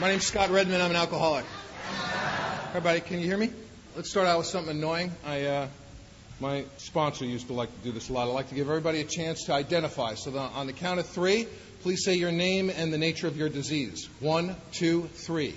My name's Scott Redmond. I'm an alcoholic. Everybody, can you hear me? Let's start out with something annoying. My sponsor used to like to do this a lot. I like to give everybody a chance to identify. So on the count of three, please say your name and the nature of your disease. 1, 2, 3.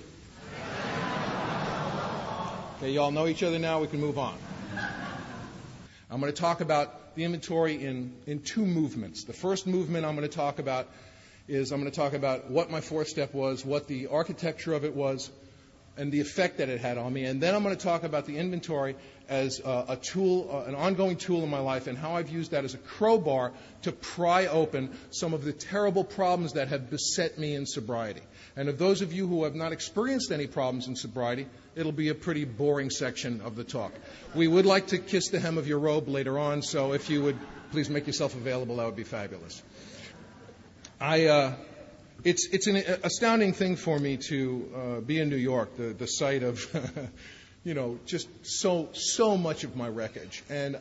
Okay, you all know each other now. We can move on. I'm going to talk about the inventory in two movements. The first movement I'm going to talk about is I'm going to talk about what my fourth step was, what the architecture of it was, and the effect that it had on me. And then I'm going to talk about the inventory as a tool, an ongoing tool in my life, and how I've used that as a crowbar to pry open some of the terrible problems that have beset me in sobriety. And of those of you who have not experienced any problems in sobriety, it'll be a pretty boring section of the talk. We would like to kiss the hem of your robe later on, so if you would please make yourself available, that would be fabulous. It's an astounding thing for me to be in New York, the site of, just so much of my wreckage. And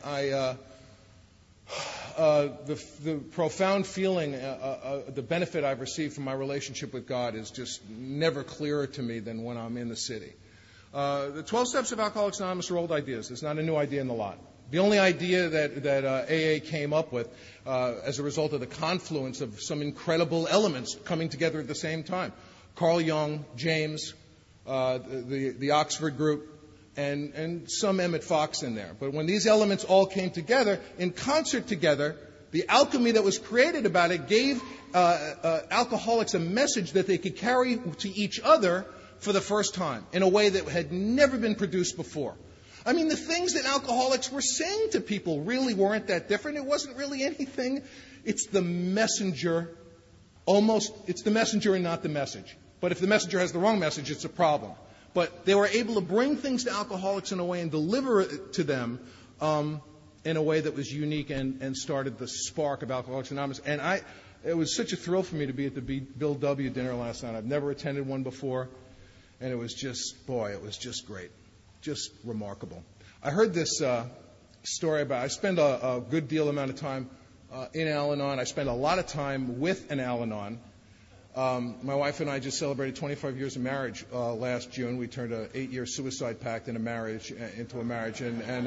the profound feeling, the benefit I've received from my relationship with God is just never clearer to me than when I'm in the city. The 12 steps of Alcoholics Anonymous are old ideas. There's not a new idea in the lot. The only idea that AA came up with as a result of the confluence of some incredible elements coming together at the same time. Carl Jung, James, the Oxford group, and some Emmett Fox in there. But when these elements all came together, in concert together, the alchemy that was created about it gave alcoholics a message that they could carry to each other for the first time in a way that had never been produced before. I mean, the things that alcoholics were saying to people really weren't that different. It wasn't really anything. It's the messenger. It's the messenger and not the message. But if the messenger has the wrong message, it's a problem. But they were able to bring things to alcoholics in a way and deliver it to them in a way that was unique and started the spark of Alcoholics Anonymous. And it was such a thrill for me to be at the Bill W. dinner last night. I've never attended one before. And it was just great. Just remarkable. I heard this story about, I spend a good deal amount of time in Al-Anon. I spend a lot of time with an Al-Anon. My wife and I just celebrated 25 years of marriage last June. We turned an 8-year suicide pact into a marriage. And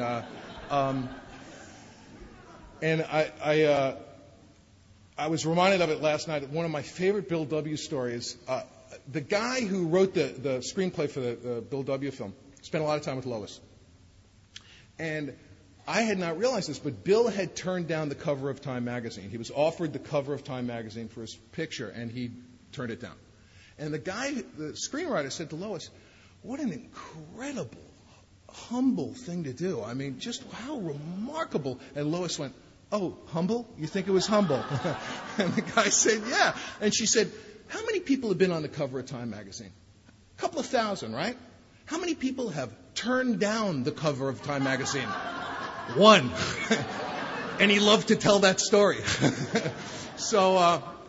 I was reminded of it last night. One of my favorite Bill W. stories, the guy who wrote the screenplay for the Bill W. film spent a lot of time with Lois. And I had not realized this, but Bill had turned down the cover of Time magazine. He was offered the cover of Time magazine for his picture, and he turned it down. And the screenwriter said to Lois, "What an incredible, humble thing to do. I mean, just how remarkable." And Lois went, "Oh, humble? You think it was humble?" And the guy said, "Yeah." And she said, "How many people have been on the cover of Time magazine? A couple of thousand, right? How many people have turned down the cover of Time magazine?" One. And he loved to tell that story. So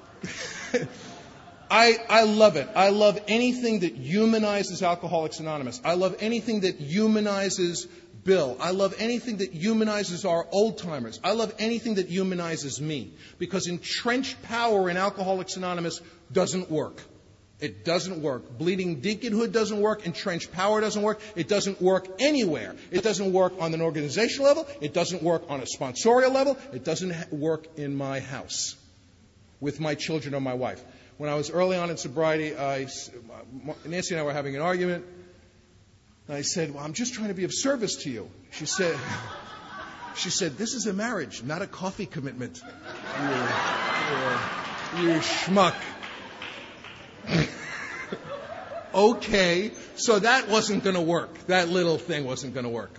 I love it. I love anything that humanizes Alcoholics Anonymous. I love anything that humanizes Bill. I love anything that humanizes our old-timers. I love anything that humanizes me. Because entrenched power in Alcoholics Anonymous doesn't work. It doesn't work. Bleeding deaconhood doesn't work. Entrenched power doesn't work. It doesn't work anywhere. It doesn't work on an organizational level. It doesn't work on a sponsorial level. It doesn't work in my house with my children or my wife. When I was early on in sobriety, Nancy and I were having an argument. And I said, "Well, I'm just trying to be of service to you." She said, "This is a marriage, not a coffee commitment. You schmuck." Okay, so that wasn't going to work. That little thing wasn't going to work.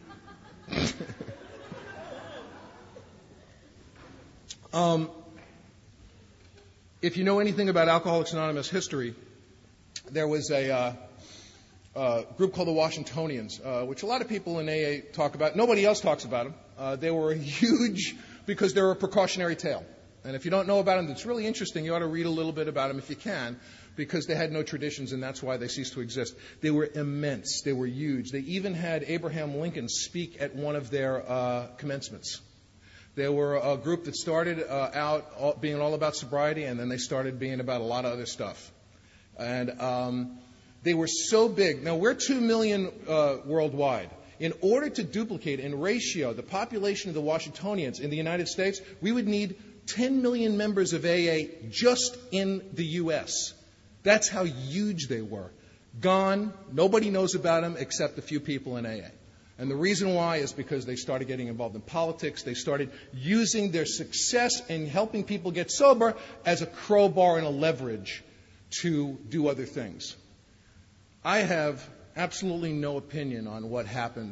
If you know anything about Alcoholics Anonymous history, there was a group called the Washingtonians, which a lot of people in AA talk about. Nobody else talks about them. They were huge because they're a precautionary tale. And if you don't know about them, it's really interesting. You ought to read a little bit about them if you can, because they had no traditions, and that's why they ceased to exist. They were immense. They were huge. They even had Abraham Lincoln speak at one of their commencements. They were a group that started out being all about sobriety, and then they started being about a lot of other stuff. And they were so big. Now, we're 2 million worldwide. In order to duplicate in ratio the population of the Washingtonians in the United States, we would need 10 million members of AA just in the U.S. That's how huge they were. Gone. Nobody knows about them except a few people in AA. And the reason why is because they started getting involved in politics. They started using their success in helping people get sober as a crowbar and a leverage to do other things. I have absolutely no opinion on what happened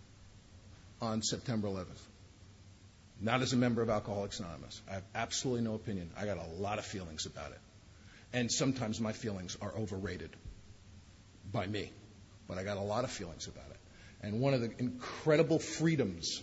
on September 11th. Not as a member of Alcoholics Anonymous. I have absolutely no opinion. I got a lot of feelings about it. And sometimes my feelings are overrated by me. But I got a lot of feelings about it. And one of the incredible freedoms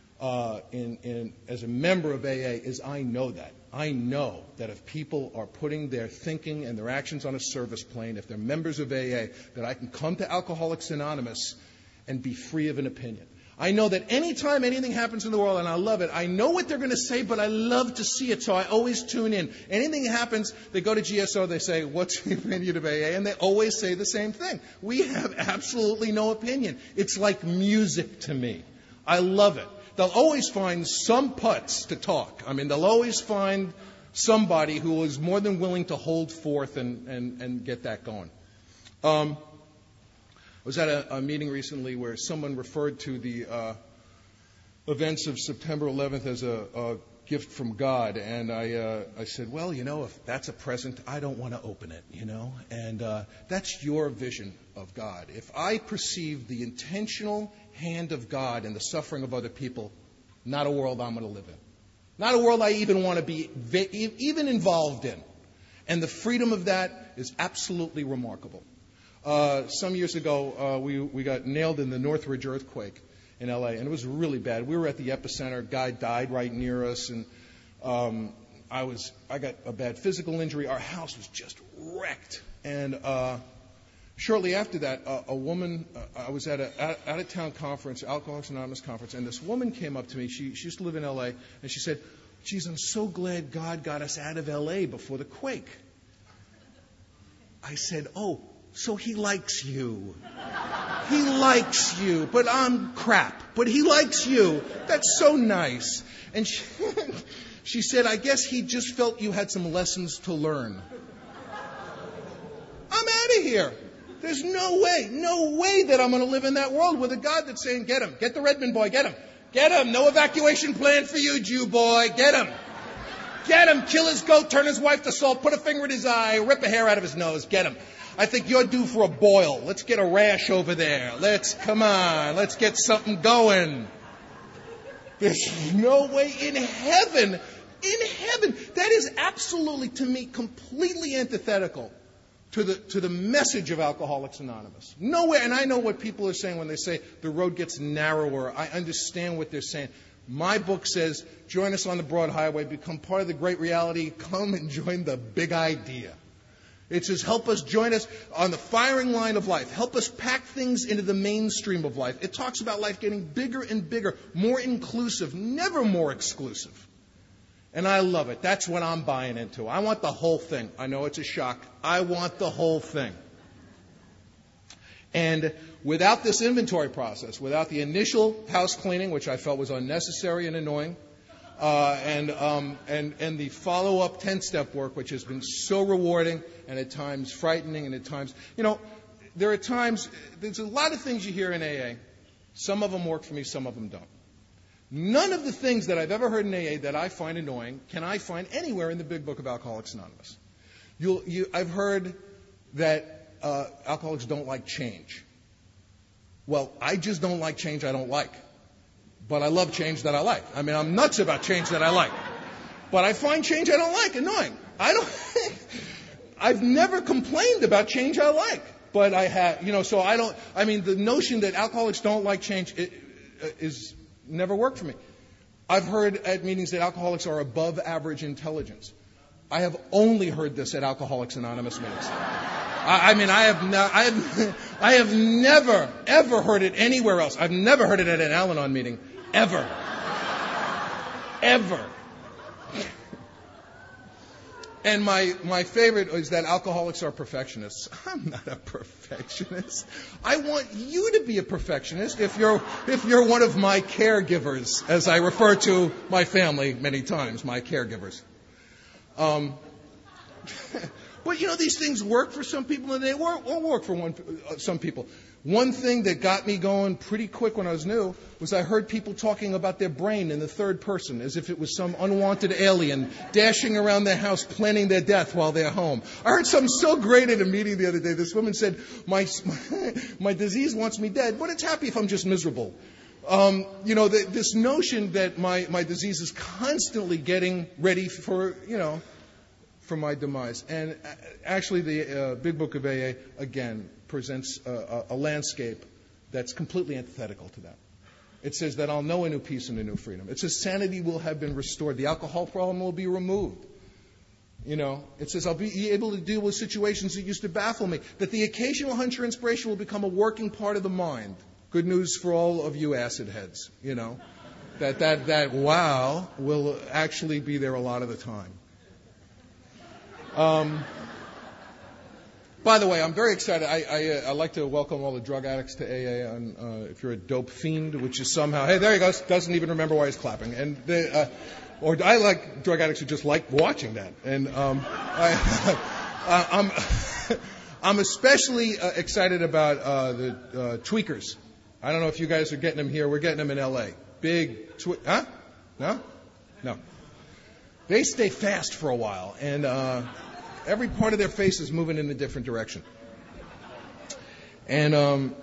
as a member of AA is I know that. I know that if people are putting their thinking and their actions on a service plane, if they're members of AA, that I can come to Alcoholics Anonymous and be free of an opinion. I know that anytime anything happens in the world, and I love it, I know what they're going to say, but I love to see it, so I always tune in. Anything happens, they go to GSO, they say, what's the opinion of AA? And they always say the same thing. We have absolutely no opinion. It's like music to me. I love it. They'll always find some putz to talk. I mean, they'll always find somebody who is more than willing to hold forth and get that going. I was at a meeting recently where someone referred to the events of September 11th as a gift from God. And I said, well, if that's a present, I don't want to open it, And that's your vision of God. If I perceive the intentional hand of God in the suffering of other people, not a world I'm going to live in. Not a world I even want to be even involved in. And the freedom of that is absolutely remarkable. Some years ago, we got nailed in the Northridge earthquake in L.A., and it was really bad. We were at the epicenter. A guy died right near us, and I got a bad physical injury. Our house was just wrecked. And shortly after that, a woman, I was at an out-of-town conference, Alcoholics Anonymous conference, and this woman came up to me. She used to live in L.A., and she said, geez, I'm so glad God got us out of L.A. before the quake. I said, oh, so he likes you. He likes you, but I'm crap. But he likes you. That's so nice. And she said, I guess he just felt you had some lessons to learn. I'm out of here. There's no way that I'm going to live in that world with a God that's saying, get him. Get the Redmond boy. Get him. Get him. No evacuation plan for you, Jew boy. Get him. Get him. Kill his goat. Turn his wife to salt. Put a finger in his eye. Rip a hair out of his nose. Get him. I think you're due for a boil. Let's get a rash over there. Come on. Let's get something going. There's no way in heaven. That is absolutely, to me, completely antithetical to the message of Alcoholics Anonymous. Nowhere, and I know what people are saying when they say the road gets narrower. I understand what they're saying. My book says, join us on the broad highway, become part of the great reality, come and join the big idea. It says, help us, join us on the firing line of life. Help us pack things into the mainstream of life. It talks about life getting bigger and bigger, more inclusive, never more exclusive. And I love it. That's what I'm buying into. I want the whole thing. I know it's a shock. I want the whole thing. And without this inventory process, without the initial house cleaning, which I felt was unnecessary and annoying, and the follow-up 10-step work, which has been so rewarding and at times frightening and at times, there are times, there's a lot of things you hear in AA. Some of them work for me, some of them don't. None of the things that I've ever heard in AA that I find annoying can I find anywhere in the Big Book of Alcoholics Anonymous. I've heard that alcoholics don't like change. Well, I just don't like change I don't like. But I love change that I like. I mean, I'm nuts about change that I like. But I find change I don't like annoying. I've never complained about change I like. But I have, the notion that alcoholics don't like change is never worked for me. I've heard at meetings that alcoholics are above average intelligence. I have only heard this at Alcoholics Anonymous meetings. I have never, ever heard it anywhere else. I've never heard it at an Al-Anon meeting. Ever. Ever. And my favorite is that alcoholics are perfectionists. I'm not a perfectionist. I want you to be a perfectionist if you're one of my caregivers, as I refer to my family many times, my caregivers. But these things work for some people and they won't work for some people. One thing that got me going pretty quick when I was new was I heard people talking about their brain in the third person as if it was some unwanted alien dashing around their house planning their death while they're home. I heard something so great at a meeting the other day. This woman said, my disease wants me dead, but it's happy if I'm just miserable. This notion that my disease is constantly getting ready for my demise. And actually the Big Book of AA, again, presents a landscape that's completely antithetical to that. It says that I'll know a new peace and a new freedom. It says sanity will have been restored. The alcohol problem will be removed. It says I'll be able to deal with situations that used to baffle me. That the occasional hunch or inspiration will become a working part of the mind. Good news for all of you acid heads, That wow will actually be there a lot of the time. By the way, I'm very excited. I like to welcome all the drug addicts to AA. If you're a dope fiend, which is somehow, hey, there he goes, doesn't even remember why he's clapping. And or I like drug addicts who just like watching that. And I'm especially excited about the tweakers. I don't know if you guys are getting them here. We're getting them in LA. Big huh? No. They stay fast for a while, and every part of their face is moving in a different direction. And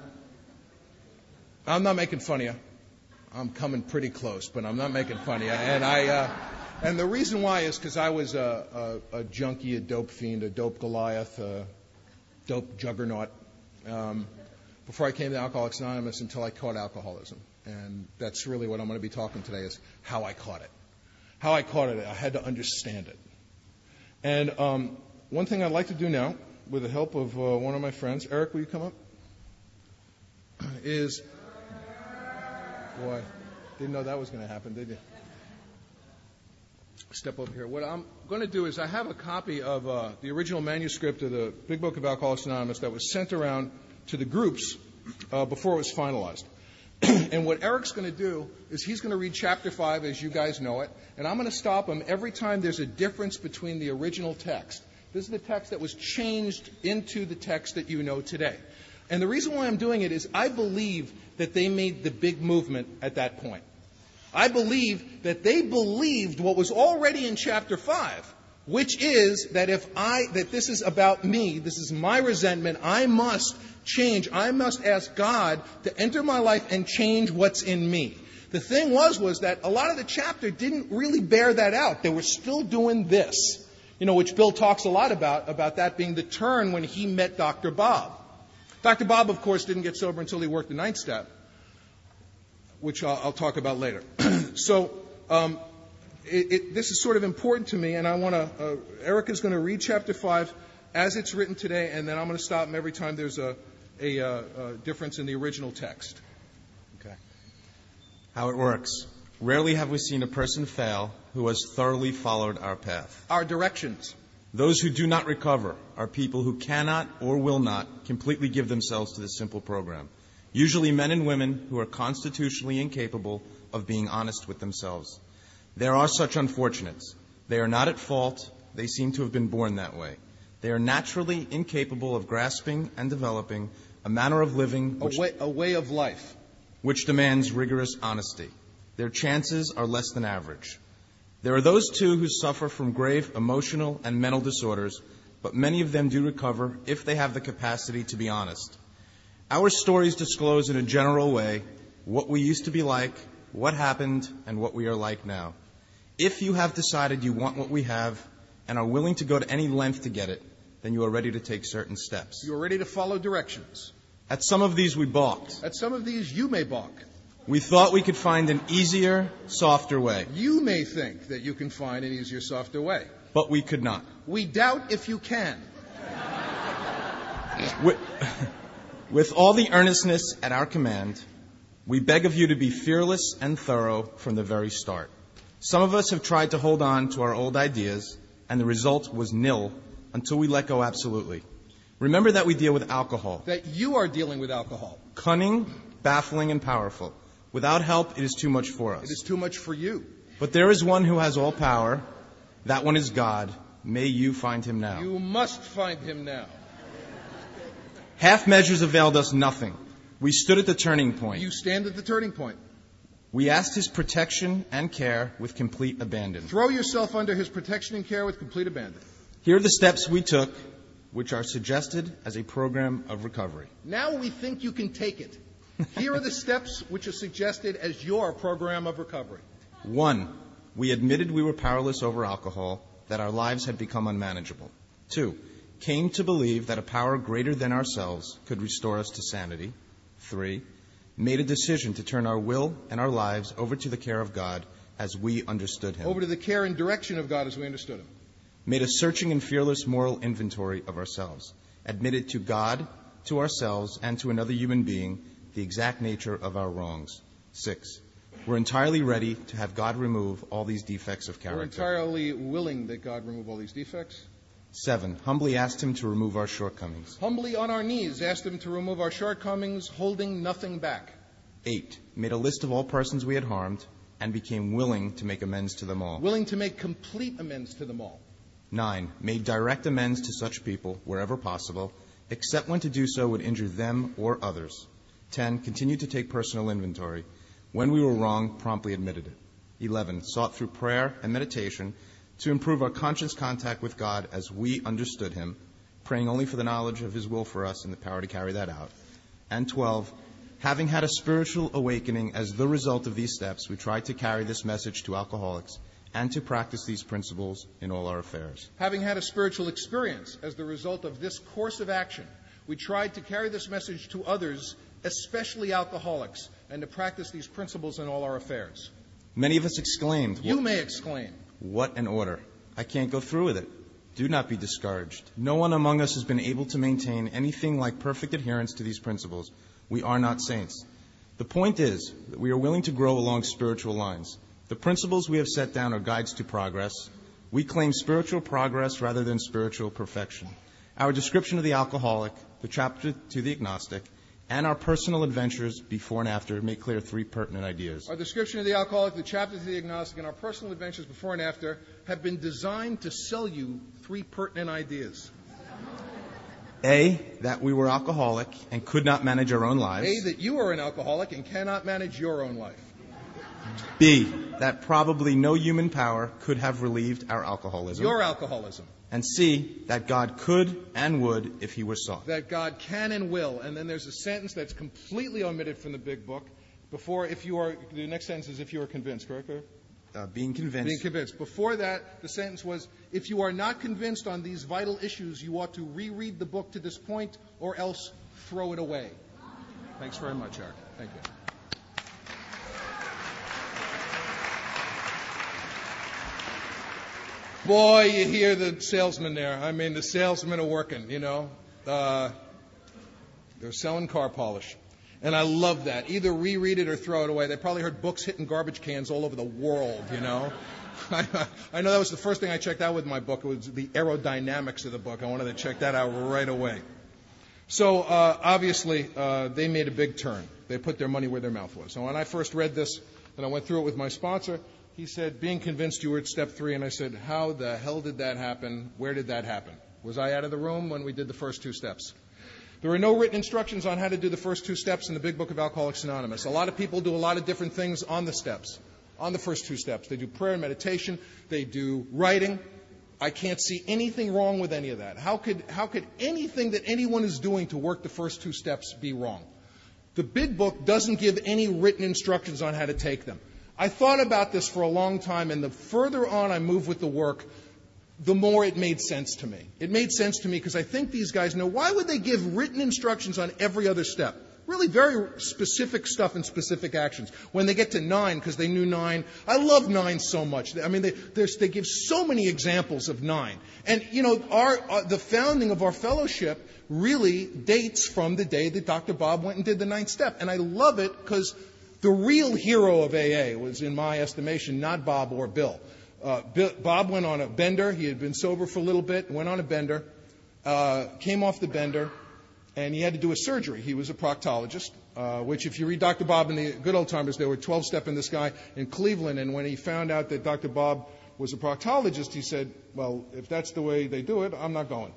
I'm not making fun of you. I'm coming pretty close, but I'm not making fun of you. And the reason why is because I was a junkie, a dope fiend, a dope Goliath, a dope juggernaut before I came to Alcoholics Anonymous until I caught alcoholism. And that's really what I'm going to be talking today is how I caught it. How I caught it, I had to understand it. And one thing I'd like to do now, with the help of one of my friends, Eric, will you come up? Is, boy, didn't know that was going to happen, did you? Step over here. What I'm going to do is I have a copy of the original manuscript of the Big Book of Alcoholics Anonymous that was sent around to the groups before it was finalized. And what Eric's going to do is he's going to read chapter 5 as you guys know it, and I'm going to stop him every time there's a difference between the original text. This is the text that was changed into the text that you know today. And the reason why I'm doing it is I believe that they made the big movement at that point. I believe that they believed what was already in chapter 5, which is that that this is about me, this is my resentment, I must change. I must ask God to enter my life and change what's in me. The thing was that a lot of the chapter didn't really bear that out. They were still doing this, which Bill talks a lot about that being the turn when he met Dr. Bob. Dr. Bob, of course, didn't get sober until he worked the 9th step, which I'll talk about later. So this is sort of important to me, and I want to, Eric is going to read chapter 5 as it's written today, and then I'm going to stop him every time there's a difference in the original text. Okay. How it works. Rarely have we seen a person fail who has thoroughly followed our path. Our directions. Those who do not recover are people who cannot or will not completely give themselves to this simple program. Usually men and women who are constitutionally incapable of being honest with themselves. There are such unfortunates. They are not at fault. They seem to have been born that way. They are naturally incapable of grasping and developing a manner of living a way of life which demands rigorous honesty. Their chances are less than average. There are those, too, who suffer from grave emotional and mental disorders, but many of them do recover if they have the capacity to be honest. Our stories disclose in a general way what we used to be like, what happened, and what we are like now. If you have decided you want what we have and are willing to go to any length to get it, then you are ready to take certain steps. You are ready to follow directions. At some of these we balked. At some of these you may balk. We thought we could find an easier, softer way. You may think that you can find an easier, softer way. But we could not. We doubt if you can. With all the earnestness at our command, we beg of you to be fearless and thorough from the very start. Some of us have tried to hold on to our old ideas, and the result was nil until we let go absolutely. Remember that we deal with alcohol. That you are dealing with alcohol. Cunning, baffling, and powerful. Without help, it is too much for us. It is too much for you. But there is one who has all power. That one is God. May you find him now. You must find him now. Half measures availed us nothing. We stood at the turning point. You stand at the turning point. We asked his protection and care with complete abandon. Throw yourself under his protection and care with complete abandon. Here are the steps we took, which are suggested as a program of recovery. Now we think you can take it. Here are the steps which are suggested as your program of recovery. 1, we admitted we were powerless over alcohol, that our lives had become unmanageable. 2, came to believe that a power greater than ourselves could restore us to sanity. 3, made a decision to turn our will and our lives over to the care of God as we understood him. Over to the care and direction of God as we understood him. Made a searching and fearless moral inventory of ourselves. Admitted to God, to ourselves, and to another human being the exact nature of our wrongs. 6, we're entirely ready to have God remove all these defects of character. We're entirely willing that God remove all these defects. 7, humbly asked him to remove our shortcomings. Humbly on our knees asked him to remove our shortcomings, holding nothing back. 8, made a list of all persons we had harmed and became willing to make amends to them all. Willing to make complete amends to them all. 9, made direct amends to such people wherever possible, except when to do so would injure them or others. 10, continued to take personal inventory. When we were wrong, promptly admitted it. 11, sought through prayer and meditation to improve our conscious contact with God as we understood him, praying only for the knowledge of his will for us and the power to carry that out. And 12, having had a spiritual awakening as the result of these steps, we tried to carry this message to alcoholics and to practice these principles in all our affairs. Having had a spiritual experience as the result of this course of action, we tried to carry this message to others, especially alcoholics, and to practice these principles in all our affairs. Many of us exclaimed, You may exclaim, "What an order! I can't go through with it." Do not be discouraged. No one among us has been able to maintain anything like perfect adherence to these principles. We are not saints. The point is that we are willing to grow along spiritual lines. The principles we have set down are guides to progress. We claim spiritual progress rather than spiritual perfection. Our description of the alcoholic, the chapter to the agnostic, and our personal adventures before and after make clear 3 pertinent ideas. Our description of the alcoholic, the chapter to the agnostic, and our personal adventures before and after have been designed to sell you 3 pertinent ideas. A, that we were alcoholic and could not manage our own lives. A, that you are an alcoholic and cannot manage your own life. B, that probably no human power could have relieved our alcoholism. Your alcoholism. And C, that God could and would if he were sought. That God can and will. And then there's a sentence that's completely omitted from the big book. The next sentence is if you are convinced, correct? Being convinced. Being convinced. Before that, the sentence was, if you are not convinced on these vital issues, you ought to reread the book to this point or else throw it away. Thanks very much, Eric. Thank you. Boy, you hear the salesman there. I mean, the salesmen are working, you know. They're selling car polish. And I love that. Either reread it or throw it away. They probably heard books hitting garbage cans all over the world, you know. I know that was the first thing I checked out with my book. It was the aerodynamics of the book. I wanted to check that out right away. So, obviously, they made a big turn. They put their money where their mouth was. And when I first read this, and I went through it with my sponsor, he said, being convinced you were at step 3. And I said, how the hell did that happen? Where did that happen? Was I out of the room when we did the first 2 steps? There are no written instructions on how to do the first 2 steps in the Big Book of Alcoholics Anonymous. A lot of people do a lot of different things on the steps, on the first 2 steps. They do prayer and meditation. They do writing. I can't see anything wrong with any of that. How could anything that anyone is doing to work the first 2 steps be wrong? The Big Book doesn't give any written instructions on how to take them. I thought about this for a long time, and the further on I moved with the work, the more it made sense to me. It made sense to me because I think these guys know, why would they give written instructions on every other step? Really very specific stuff and specific actions. When they get to 9, because they knew 9, I love 9 so much. I mean, they give so many examples of 9. And, you know, the founding of our fellowship really dates from the day that Dr. Bob went and did the 9th step. And I love it because the real hero of AA was, in my estimation, not Bob or Bill. Bob went on a bender. He had been sober for a little bit, went on a bender, came off the bender, and he had to do a surgery. He was a proctologist, which if you read Dr. Bob in the good old timers, they were 12-stepping this guy in Cleveland. And when he found out that Dr. Bob was a proctologist, he said, well, if that's the way they do it, I'm not going.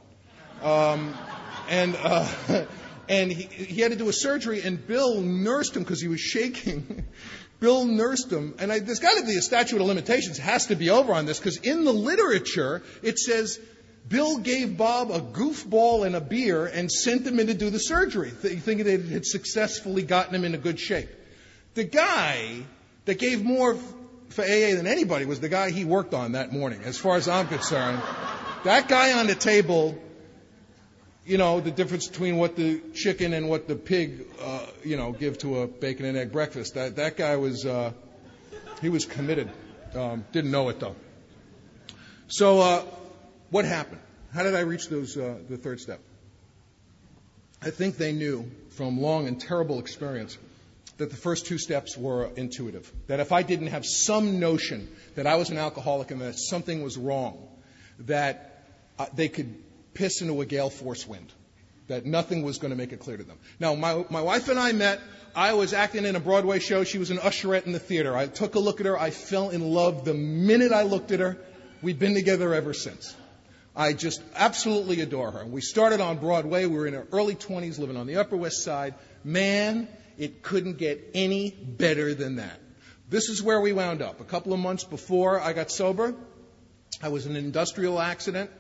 And he had to do a surgery, and Bill nursed him because he was shaking. Bill nursed him. And there's got to be a statute of limitations has to be over on this, because in the literature, it says Bill gave Bob a goofball and a beer and sent him in to do the surgery, thinking they had successfully gotten him into good shape. The guy that gave more for AA than anybody was the guy he worked on that morning, as far as I'm concerned. That guy on the table, the difference between what the chicken and what the pig, give to a bacon and egg breakfast. That guy was, he was committed. Didn't know it though. So, what happened? How did I reach the third step? I think they knew from long and terrible experience that the first two steps were intuitive. That if I didn't have some notion that I was an alcoholic and that something was wrong, that they could piss into a gale force wind, that nothing was going to make it clear to them. Now, my wife and I met. I was acting in a Broadway show. She was an usherette in the theater. I took a look at her. I fell in love the minute I looked at her. We've been together ever since. I just absolutely adore her. We started on Broadway. We were in our early 20s, living on the Upper West Side. Man, it couldn't get any better than that. This is where we wound up. A couple of months before I got sober, I was in an industrial accident.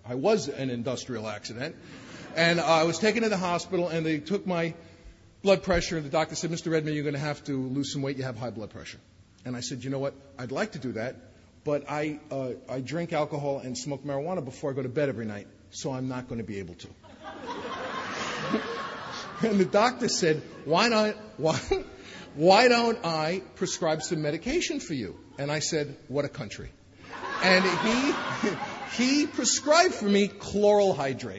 And I was taken to the hospital, and they took my blood pressure, and the doctor said, Mr. Redman, you're going to have to lose some weight. You have high blood pressure. And I said, you know what? I'd like to do that, but I drink alcohol and smoke marijuana before I go to bed every night, so I'm not going to be able to. And the doctor said, why don't I prescribe some medication for you? And I said, what a country. And he prescribed for me chloral hydrate,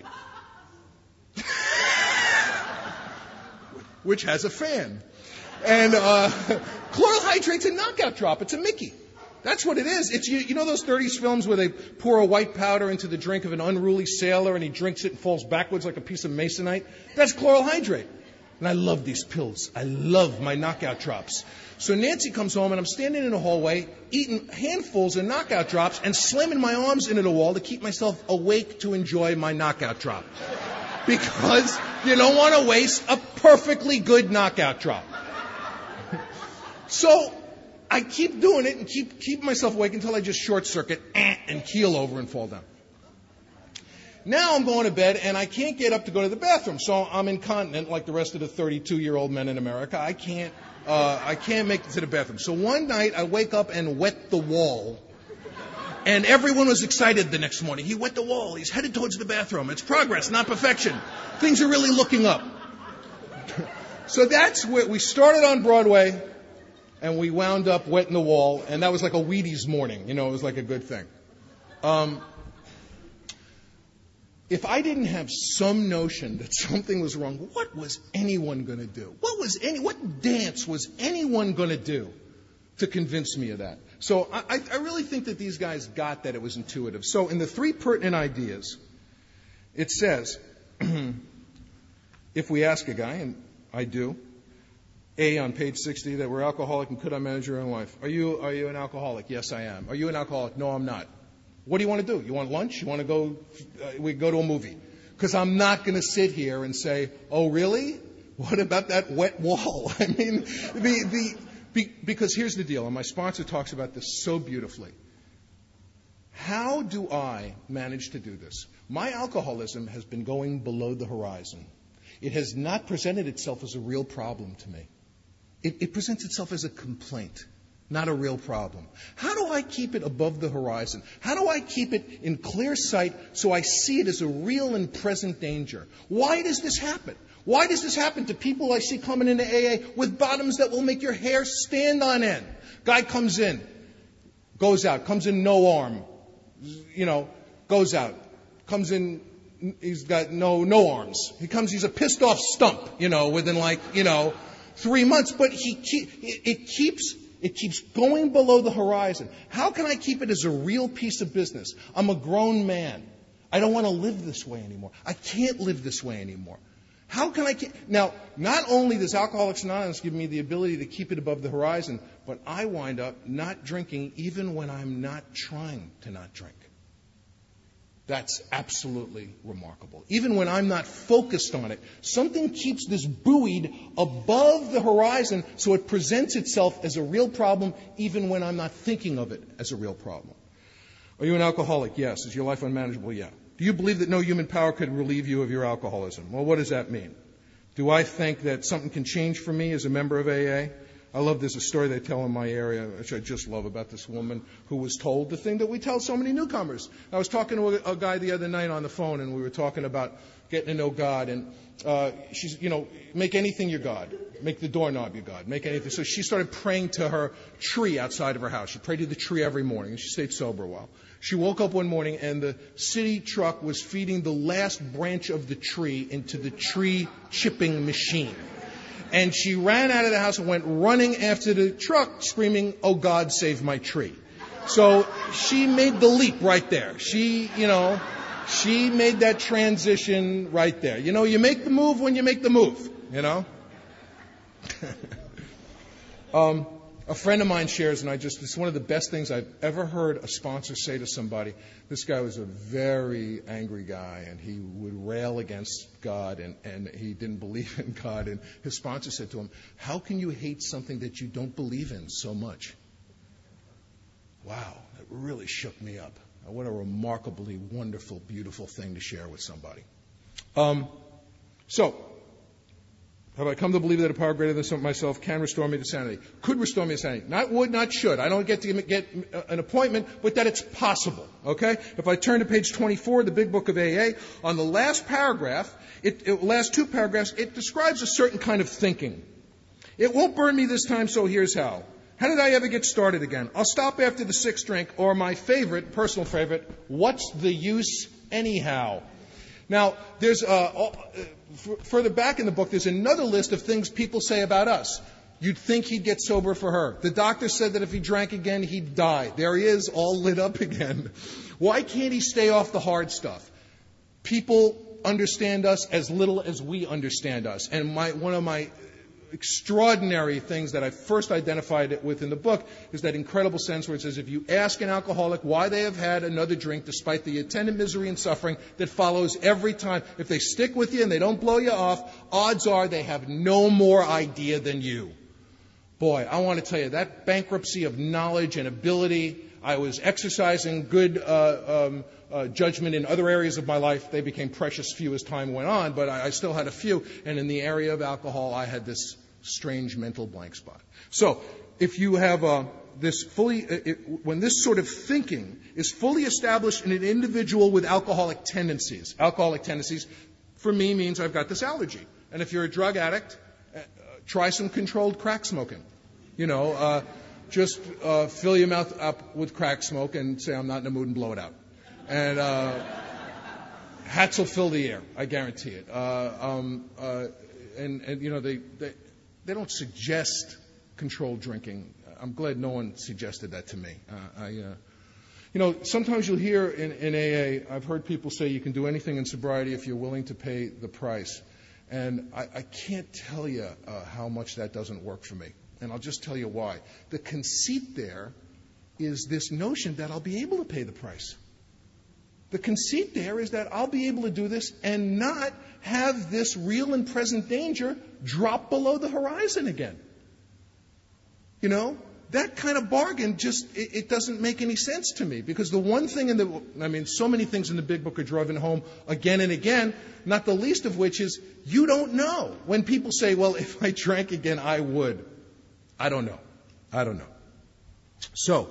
which has a fan. And chloral hydrate's a knockout drop. It's a Mickey. That's what it is. It's you know those 30s films where they pour a white powder into the drink of an unruly sailor and he drinks it and falls backwards like a piece of masonite? That's chloral hydrate. And I love these pills. I love my knockout drops. So Nancy comes home and I'm standing in the hallway eating handfuls of knockout drops and slamming my arms into the wall to keep myself awake to enjoy my knockout drop. Because you don't want to waste a perfectly good knockout drop. So I keep doing it and keep myself awake until I just short circuit and keel over and fall down. Now I'm going to bed and I can't get up to go to the bathroom, so I'm incontinent like the rest of the 32-year-old men in America. I can't make it to the bathroom. So one night I wake up and wet the wall, and everyone was excited the next morning. He wet the wall. He's headed towards the bathroom. It's progress, not perfection. Things are really looking up. So that's where we started on Broadway. And we wound up wetting the wall, and that was like a Wheaties morning. It was like a good thing. If I didn't have some notion that something was wrong, what was anyone going to do? What dance was anyone going to do to convince me of that? So I really think that these guys got that it was intuitive. So in the three pertinent ideas, it says, if we ask a guy, and I do, A, on page 60, that we're alcoholic and could I manage your own life? Are you an alcoholic? Yes, I am. Are you an alcoholic? No, I'm not. What do you want to do? You want lunch? You want to go, we go to a movie? Because I'm not going to sit here and say, oh, really? What about that wet wall? I mean, because here's the deal, and my sponsor talks about this so beautifully. How do I manage to do this? My alcoholism has been going below the horizon. It has not presented itself as a real problem to me. It presents itself as a complaint, not a real problem. How do I keep it above the horizon? How do I keep it in clear sight so I see it as a real and present danger? Why does this happen? Why does this happen to people I see coming into AA with bottoms that will make your hair stand on end? Guy comes in, goes out, comes in no arm, goes out, comes in, he's got no arms. He comes, he's a pissed off stump, within 3 months, but it keeps keeps going below the horizon. How can I keep it as a real piece of business? I'm a grown man. I don't want to live this way anymore. I can't live this way anymore. How can I keep... Now, not only does Alcoholics Anonymous give me the ability to keep it above the horizon, but I wind up not drinking even when I'm not trying to not drink. That's absolutely remarkable. Even when I'm not focused on it, something keeps this buoyed above the horizon so it presents itself as a real problem even when I'm not thinking of it as a real problem. Are you an alcoholic? Yes. Is your life unmanageable? Yeah. Do you believe that no human power could relieve you of your alcoholism? Well, what does that mean? Do I think that something can change for me as a member of AA? I love, there's a story they tell in my area, which I just love, about this woman who was told the thing that we tell so many newcomers. I was talking to a guy the other night on the phone, and we were talking about getting to know God, and she's, make anything your God. Make the doorknob your God. Make anything. So she started praying to her tree outside of her house. She prayed to the tree every morning, and she stayed sober a while. She woke up one morning, and the city truck was feeding the last branch of the tree into the tree chipping machine. And she ran out of the house and went running after the truck, screaming, "Oh, God, save my tree." So she made the leap right there. She made that transition right there. You make the move when you make the move, A friend of mine shares, and it's one of the best things I've ever heard a sponsor say to somebody. This guy was a very angry guy, and he would rail against God, and he didn't believe in God. And his sponsor said to him, "How can you hate something that you don't believe in so much?" Wow, that really shook me up. What a remarkably wonderful, beautiful thing to share with somebody. Have I come to believe that a power greater than myself can restore me to sanity? Could restore me to sanity. Not would, not should. I don't get to get an appointment, but that it's possible. Okay? If I turn to page 24 of the Big Book of AA, on the last paragraph, last two paragraphs, it describes a certain kind of thinking. It won't burn me this time, so here's how. How did I ever get started again? I'll stop after the sixth drink, or my personal favorite, what's the use anyhow? Now, there's further back in the book, there's another list of things people say about us. You'd think he'd get sober for her. The doctor said that if he drank again, he'd die. There he is, all lit up again. Why can't he stay off the hard stuff? People understand us as little as we understand us. And one of my extraordinary things that I first identified it with in the book is that incredible sense where it says if you ask an alcoholic why they have had another drink despite the attendant misery and suffering that follows every time, if they stick with you and they don't blow you off, odds are they have no more idea than you. Boy, I want to tell you, that bankruptcy of knowledge and ability, I was exercising good judgment in other areas of my life. They became precious few as time went on, but I still had a few. And in the area of alcohol, I had this strange mental blank spot. So if you have when this sort of thinking is fully established in an individual with alcoholic tendencies for me means I've got this allergy. And if you're a drug addict, try some controlled crack smoking. Just fill your mouth up with crack smoke and say, "I'm not in the mood," and blow it out. And hats will fill the air, I guarantee it. They don't suggest controlled drinking. I'm glad no one suggested that to me. Sometimes you'll hear in AA, I've heard people say you can do anything in sobriety if you're willing to pay the price. And I can't tell you how much that doesn't work for me. And I'll just tell you why. The conceit there is this notion that I'll be able to pay the price. The conceit there is that I'll be able to do this and not have this real and present danger drop below the horizon again. That kind of bargain it doesn't make any sense to me, because the one thing so many things in the Big Book are driven home again and again, not the least of which is you don't know. When people say, well, if I drank again, I would. I don't know. So,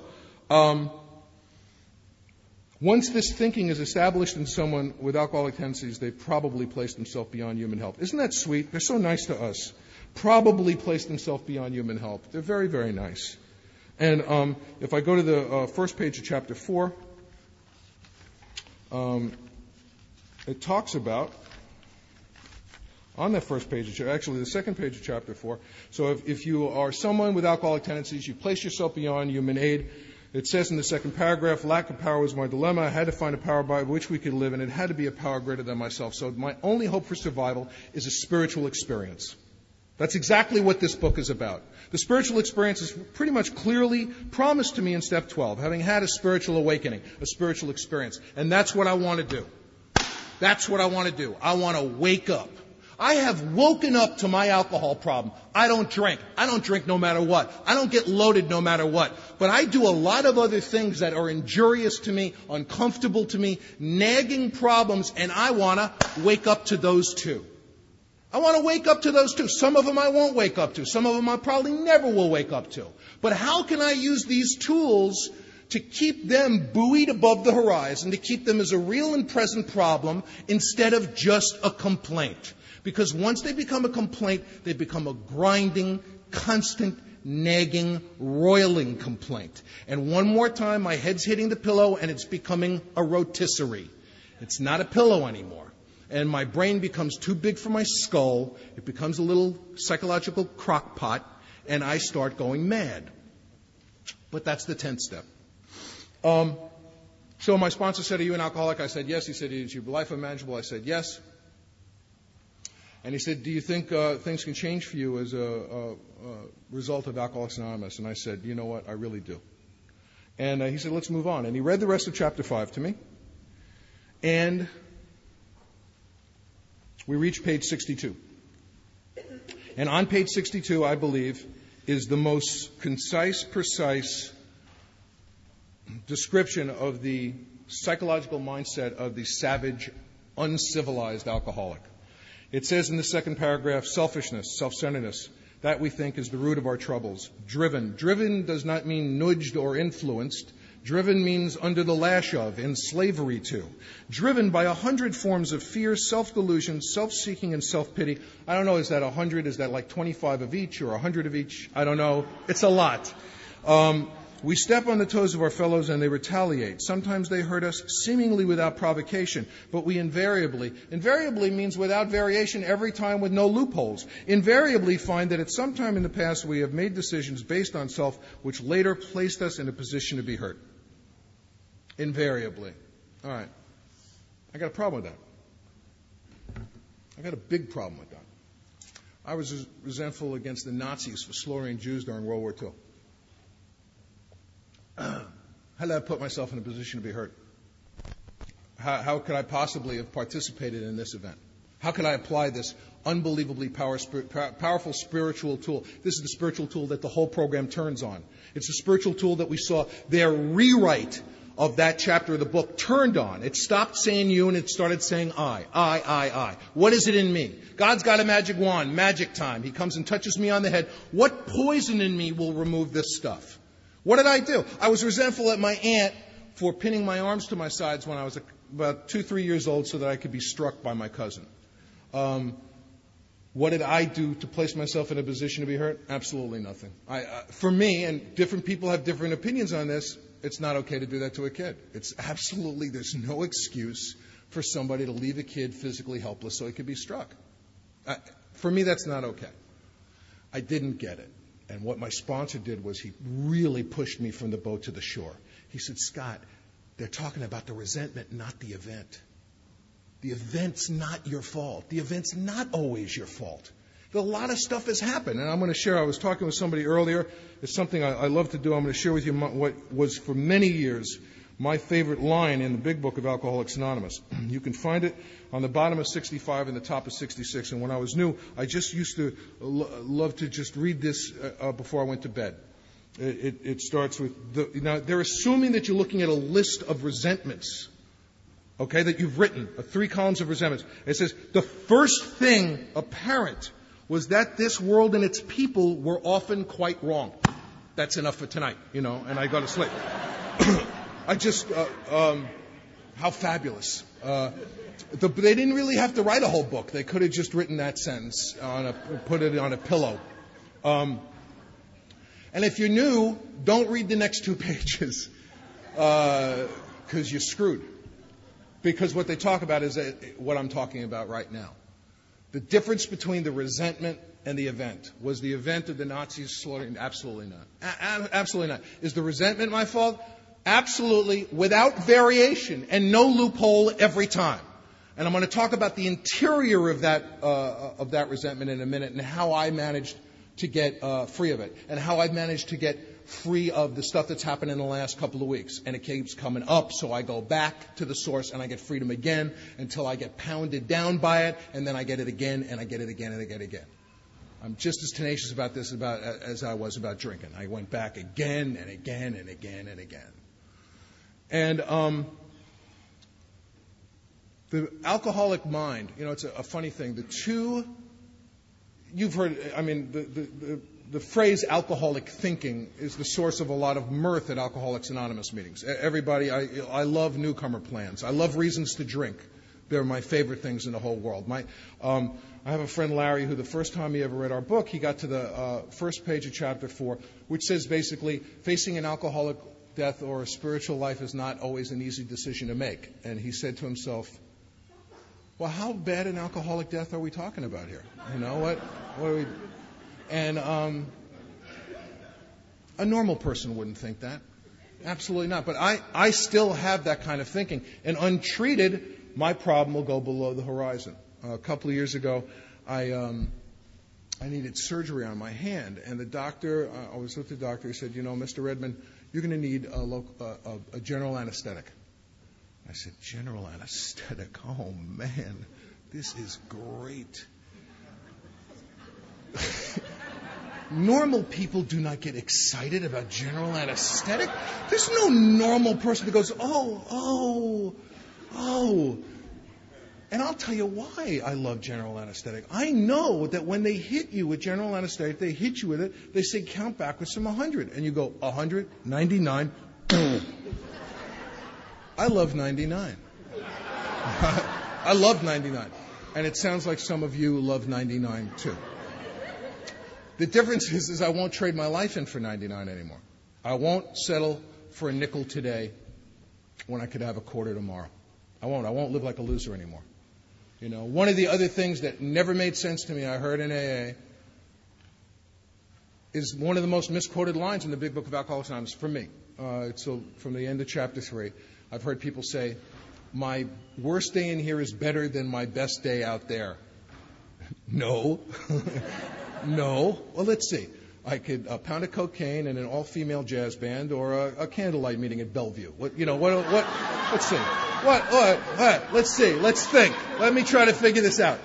once this thinking is established in someone with alcoholic tendencies, they've probably placed themselves beyond human help. Isn't that sweet? They're so nice to us. Probably placed themselves beyond human help. They're very, very nice. And if I go to the first page of chapter 4, it talks about on that first page, actually the second page of chapter 4. So if you are someone with alcoholic tendencies, you place yourself beyond human aid. It says in the second paragraph, lack of power was my dilemma. I had to find a power by which we could live, and it had to be a power greater than myself. So my only hope for survival is a spiritual experience. That's exactly what this book is about. The spiritual experience is pretty much clearly promised to me in step 12, having had a spiritual awakening, a spiritual experience. And that's what I want to do. That's what I want to do. I want to wake up. I have woken up to my alcohol problem. I don't drink. I don't drink no matter what. I don't get loaded no matter what. But I do a lot of other things that are injurious to me, uncomfortable to me, nagging problems, and I want to wake up to those too. I want to wake up to those too. Some of them I won't wake up to. Some of them I probably never will wake up to. But how can I use these tools to keep them buoyed above the horizon, to keep them as a real and present problem instead of just a complaint? Because once they become a complaint, they become a grinding, constant, nagging, roiling complaint. And one more time, my head's hitting the pillow and it's becoming a rotisserie. It's not a pillow anymore. And my brain becomes too big for my skull. It becomes a little psychological crock pot, and I start going mad. But that's the 10th step. So my sponsor said, are you an alcoholic? I said, yes. He said, is your life unmanageable? I said, yes. And he said, do you think things can change for you as a result of Alcoholics Anonymous? And I said, you know what, I really do. And he said, let's move on. And he read the rest of chapter 5 to me. And we reached page 62. And on page 62, I believe, is the most concise, precise description of the psychological mindset of the savage, uncivilized alcoholic. It says in the second paragraph, selfishness, self-centeredness, that we think is the root of our troubles. Driven. Driven does not mean nudged or influenced. Driven means under the lash of, in slavery to. Driven by 100 forms of fear, self-delusion, self-seeking, and self-pity. I don't know, is that 100? Is that like 25 of each or 100 of each? I don't know. It's a lot. We step on the toes of our fellows and they retaliate. Sometimes they hurt us seemingly without provocation, but we invariably means without variation every time with no loopholes, invariably find that at some time in the past we have made decisions based on self which later placed us in a position to be hurt. Invariably. All right. I got a problem with that. I got a big problem with that. I was resentful against the Nazis for slaughtering Jews during World War II. How did I put myself in a position to be hurt? How could I possibly have participated in this event? How could I apply this unbelievably powerful spiritual tool? This is the spiritual tool that the whole program turns on. It's the spiritual tool that we saw their rewrite of that chapter of the book turned on. It stopped saying you and it started saying I. What is it in me? God's got a magic wand, magic time. He comes and touches me on the head. What poison in me will remove this stuff? What did I do? I was resentful at my aunt for pinning my arms to my sides when I was about 2-3 years old so that I could be struck by my cousin. What did I do to place myself in a position to be hurt? Absolutely nothing. For me, and different people have different opinions on this, it's not okay to do that to a kid. It's absolutely, there's no excuse for somebody to leave a kid physically helpless so he could be struck. For me, that's not okay. I didn't get it. And what my sponsor did was he really pushed me from the boat to the shore. He said, Scott, they're talking about the resentment, not the event. The event's not your fault. The event's not always your fault. A lot of stuff has happened. And I'm going to share, I was talking with somebody earlier. It's something I love to do. I'm going to share with you what was for many years my favorite line in the big book of Alcoholics Anonymous. You can find it on the bottom of 65 and the top of 66. And when I was new, I just used to love to just read this before I went to bed. It starts with, now they're assuming that you're looking at a list of resentments, okay, that you've written, 3 columns of resentments. It says, the first thing apparent was that this world and its people were often quite wrong. That's enough for tonight, and I go to sleep. I just, how fabulous. They didn't really have to write a whole book. They could have just written that sentence, put it on a pillow. And if you're new, don't read the next 2 pages, because you're screwed. Because what they talk about is what I'm talking about right now. The difference between the resentment and the event. Was the event of the Nazis slaughtering? Absolutely not. Absolutely not. Is the resentment my fault? Absolutely, without variation and no loophole every time. And I'm going to talk about the interior of that resentment in a minute and how I managed to get free of it and how I've managed to get free of the stuff that's happened in the last couple of weeks. And it keeps coming up, so I go back to the source and I get freedom again until I get pounded down by it, and then I get it again, and I get it again, and I get it again. I'm just as tenacious about this as I was about drinking. I went back again and again and again and again. And the alcoholic mind, it's a funny thing. You've heard, the phrase alcoholic thinking is the source of a lot of mirth at Alcoholics Anonymous meetings. Everybody, I love newcomer plans. I love reasons to drink. They're my favorite things in the whole world. I have a friend, Larry, who the first time he ever read our book, he got to the first page of chapter 4, which says basically, facing an alcoholic death or a spiritual life is not always an easy decision to make. And he said to himself, well, how bad an alcoholic death are we talking about here? What are we... And a normal person wouldn't think that. Absolutely not. But I still have that kind of thinking. And untreated, my problem will go below the horizon. A couple of years ago, I needed surgery on my hand. And the doctor, I was with the doctor, he said, Mr. Redman, you're going to need a general anesthetic. I said, general anesthetic? Oh, man, this is great. Normal people do not get excited about general anesthetic. There's no normal person that goes, oh. And I'll tell you why I love general anesthetic. I know that when they hit you with general anesthetic, they hit you with it, they say count backwards from 100. And you go, 100, 99. I love 99. I love 99. And it sounds like some of you love 99 too. The difference is I won't trade my life in for 99 anymore. I won't settle for a nickel today when I could have a quarter tomorrow. I won't live like a loser anymore. One of the other things that never made sense to me, I heard in AA, is one of the most misquoted lines in the Big Book of Alcoholics Anonymous for me. It's from the end of chapter 3. I've heard people say, my worst day in here is better than my best day out there. No. No. Well, let's see. I could a pound of cocaine in an all-female jazz band or a candlelight meeting at Bellevue. What? Let's see. What? Let's see. Let's think. Let me try to figure this out.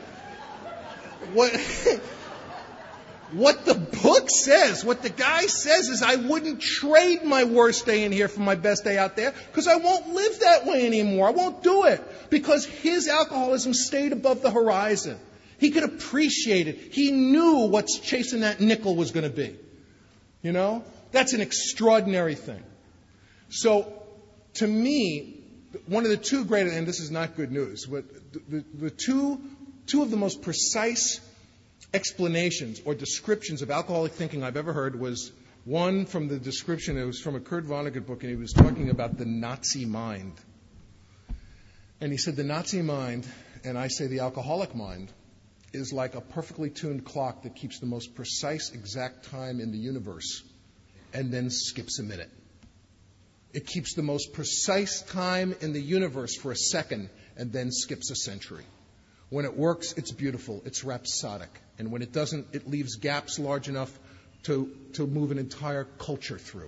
What the book says, what the guy says is I wouldn't trade my worst day in here for my best day out there because I won't live that way anymore. I won't do it because his alcoholism stayed above the horizon. He could appreciate it. He knew what's chasing that nickel was going to be. That's an extraordinary thing. So, to me, one of the two great, and this is not good news, but the two of the most precise explanations or descriptions of alcoholic thinking I've ever heard was one from the description, it was from a Kurt Vonnegut book, and he was talking about the Nazi mind. And he said the Nazi mind, and I say the alcoholic mind, is like a perfectly tuned clock that keeps the most precise, exact time in the universe and then skips a minute. It keeps the most precise time in the universe for a second and then skips a century. When it works, it's beautiful. It's rhapsodic. And when it doesn't, it leaves gaps large enough to move an entire culture through.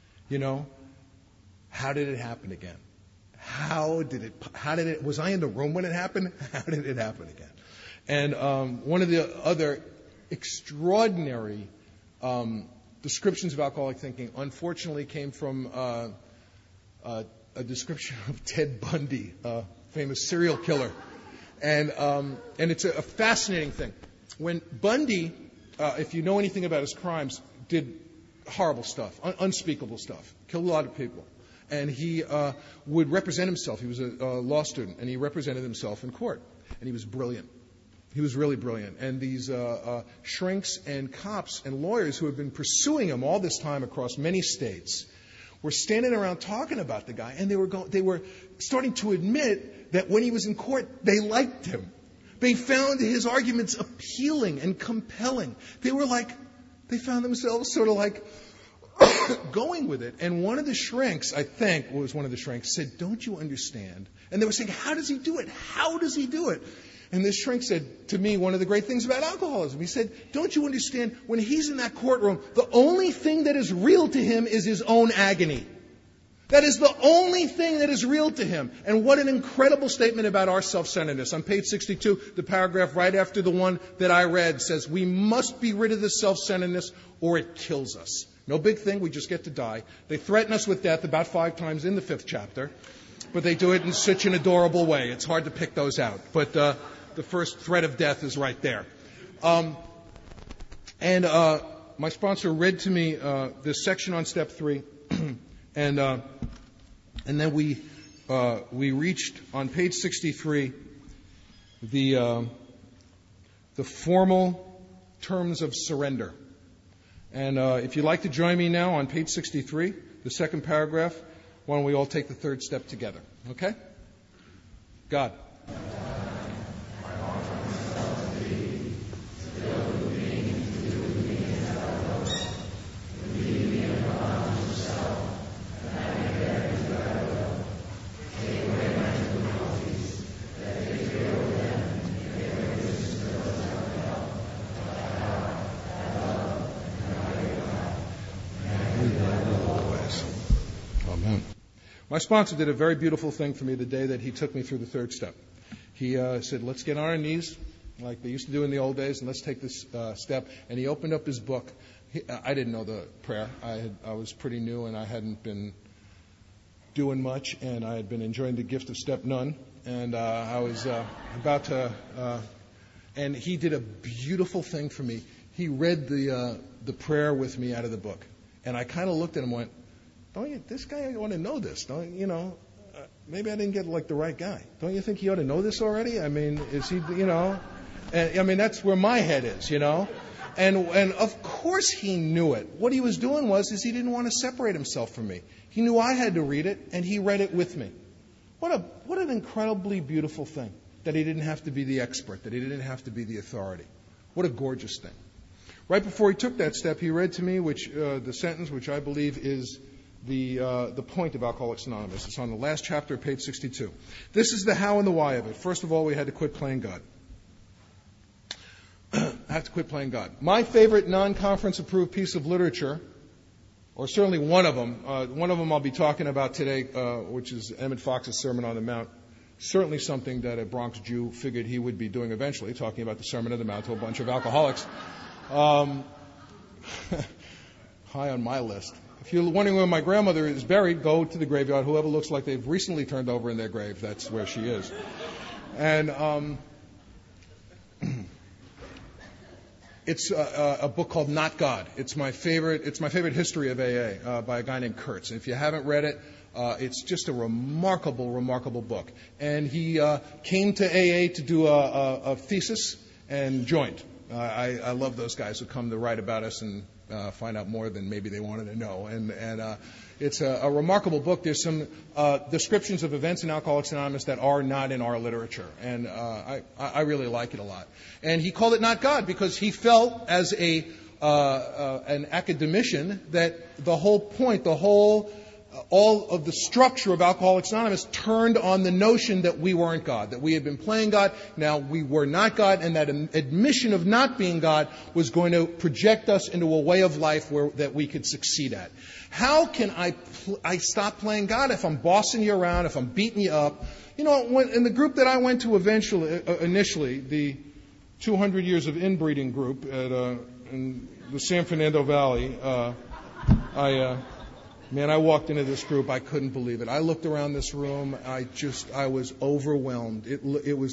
How did it happen again? Was I in the room when it happened? How did it happen again? And one of the other extraordinary descriptions of alcoholic thinking, unfortunately, came from a description of Ted Bundy, a famous serial killer. And it's a fascinating thing. When Bundy, if you know anything about his crimes, did horrible stuff, unspeakable stuff, killed a lot of people. And he would represent himself. He was a law student, and he represented himself in court. And he was brilliant. He was really brilliant. And these shrinks and cops and lawyers who had been pursuing him all this time across many states were standing around talking about the guy, and they were starting to admit that when he was in court, they liked him. They found his arguments appealing and compelling. They found themselves sort of like going with it. And one of the shrinks, I think, said, "Don't you understand?" And they were saying, "How does he do it? How does he do it?" And this shrink said to me one of the great things about alcoholism. He said, "Don't you understand? When he's in that courtroom, the only thing that is real to him is his own agony. That is the only thing that is real to him." And what an incredible statement about our self-centeredness. On page 62, the paragraph right after the one that I read says, "We must be rid of this self-centeredness or it kills us." No big thing, we just get to die. They threaten us with death about 5 times in the 5th chapter, but they do it in such an adorable way. It's hard to pick those out. But the first threat of death is right there. My sponsor read to me this section on step 3, and then we reached on page 63 the formal terms of surrender. And if you'd like to join me now on page 63, the second paragraph, why don't we all take the third step together? Okay? God. My sponsor did a very beautiful thing for me the day that he took me through the third step. He said, "Let's get on our knees like they used to do in the old days, and let's take this step." And he opened up his book. I didn't know the prayer. I was pretty new, and I hadn't been doing much, and I had been enjoying the gift of step none. And I was about to... and he did a beautiful thing for me. He read the prayer with me out of the book. And I kind of looked at him and went, this guy ought to know this. Maybe I didn't get the right guy. Don't you think he ought to know this already? I mean, is he, and that's where my head is, And of course he knew it. What he was doing was he didn't want to separate himself from me. He knew I had to read it, and he read it with me. What an incredibly beautiful thing, that he didn't have to be the expert, that he didn't have to be the authority. What a gorgeous thing. Right before he took that step, he read to me the sentence which I believe is the point of Alcoholics Anonymous. It's on the last chapter, page 62. This is the how and the why of it. First of all, we had to quit playing God. I have to quit playing God. My favorite non-conference approved piece of literature, or certainly one of them I'll be talking about today, which is Emmett Fox's Sermon on the Mount. Certainly something that a Bronx Jew figured he would be doing eventually, talking about the Sermon on the Mount to a bunch of alcoholics. High on my list. If you're wondering where my grandmother is buried, go to the graveyard. Whoever looks like they've recently turned over in their grave, that's where she is. And it's a book called Not God. It's my favorite history of AA by a guy named Kurtz. And if you haven't read it, it's just a remarkable, remarkable book. And he came to AA to do a thesis and joined. I love those guys who come to write about us and find out more than maybe they wanted to know. And it's a remarkable book. There's some descriptions of events in Alcoholics Anonymous that are not in our literature. And I really like it a lot. And he called it Not God because he felt as an academician that the whole point, all of the structure of Alcoholics Anonymous turned on the notion that we weren't God, that we had been playing God, now we were not God, and that admission of not being God was going to project us into a way of life that we could succeed at. How can I stop playing God if I'm bossing you around, if I'm beating you up? In the group that I went to initially, the 200 Years of Inbreeding group in the San Fernando Valley, I walked into this group. I couldn't believe it. I looked around this room. I was overwhelmed. It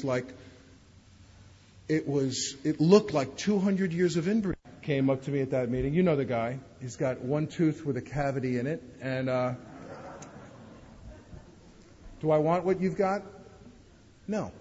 looked like 200 years of inbreeding. Came up to me at that meeting. You know the guy. He's got one tooth with a cavity in it. And do I want what you've got? No.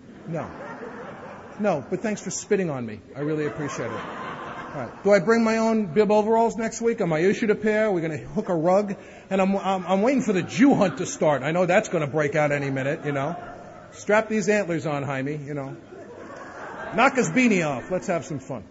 But thanks for spitting on me. I really appreciate it. All right. Do I bring my own bib overalls next week? Am I issued a pair? We're going to hook a rug? And I'm waiting for the Jew hunt to start. I know that's going to break out any minute, Strap these antlers on, Jaime, Knock his beanie off. Let's have some fun.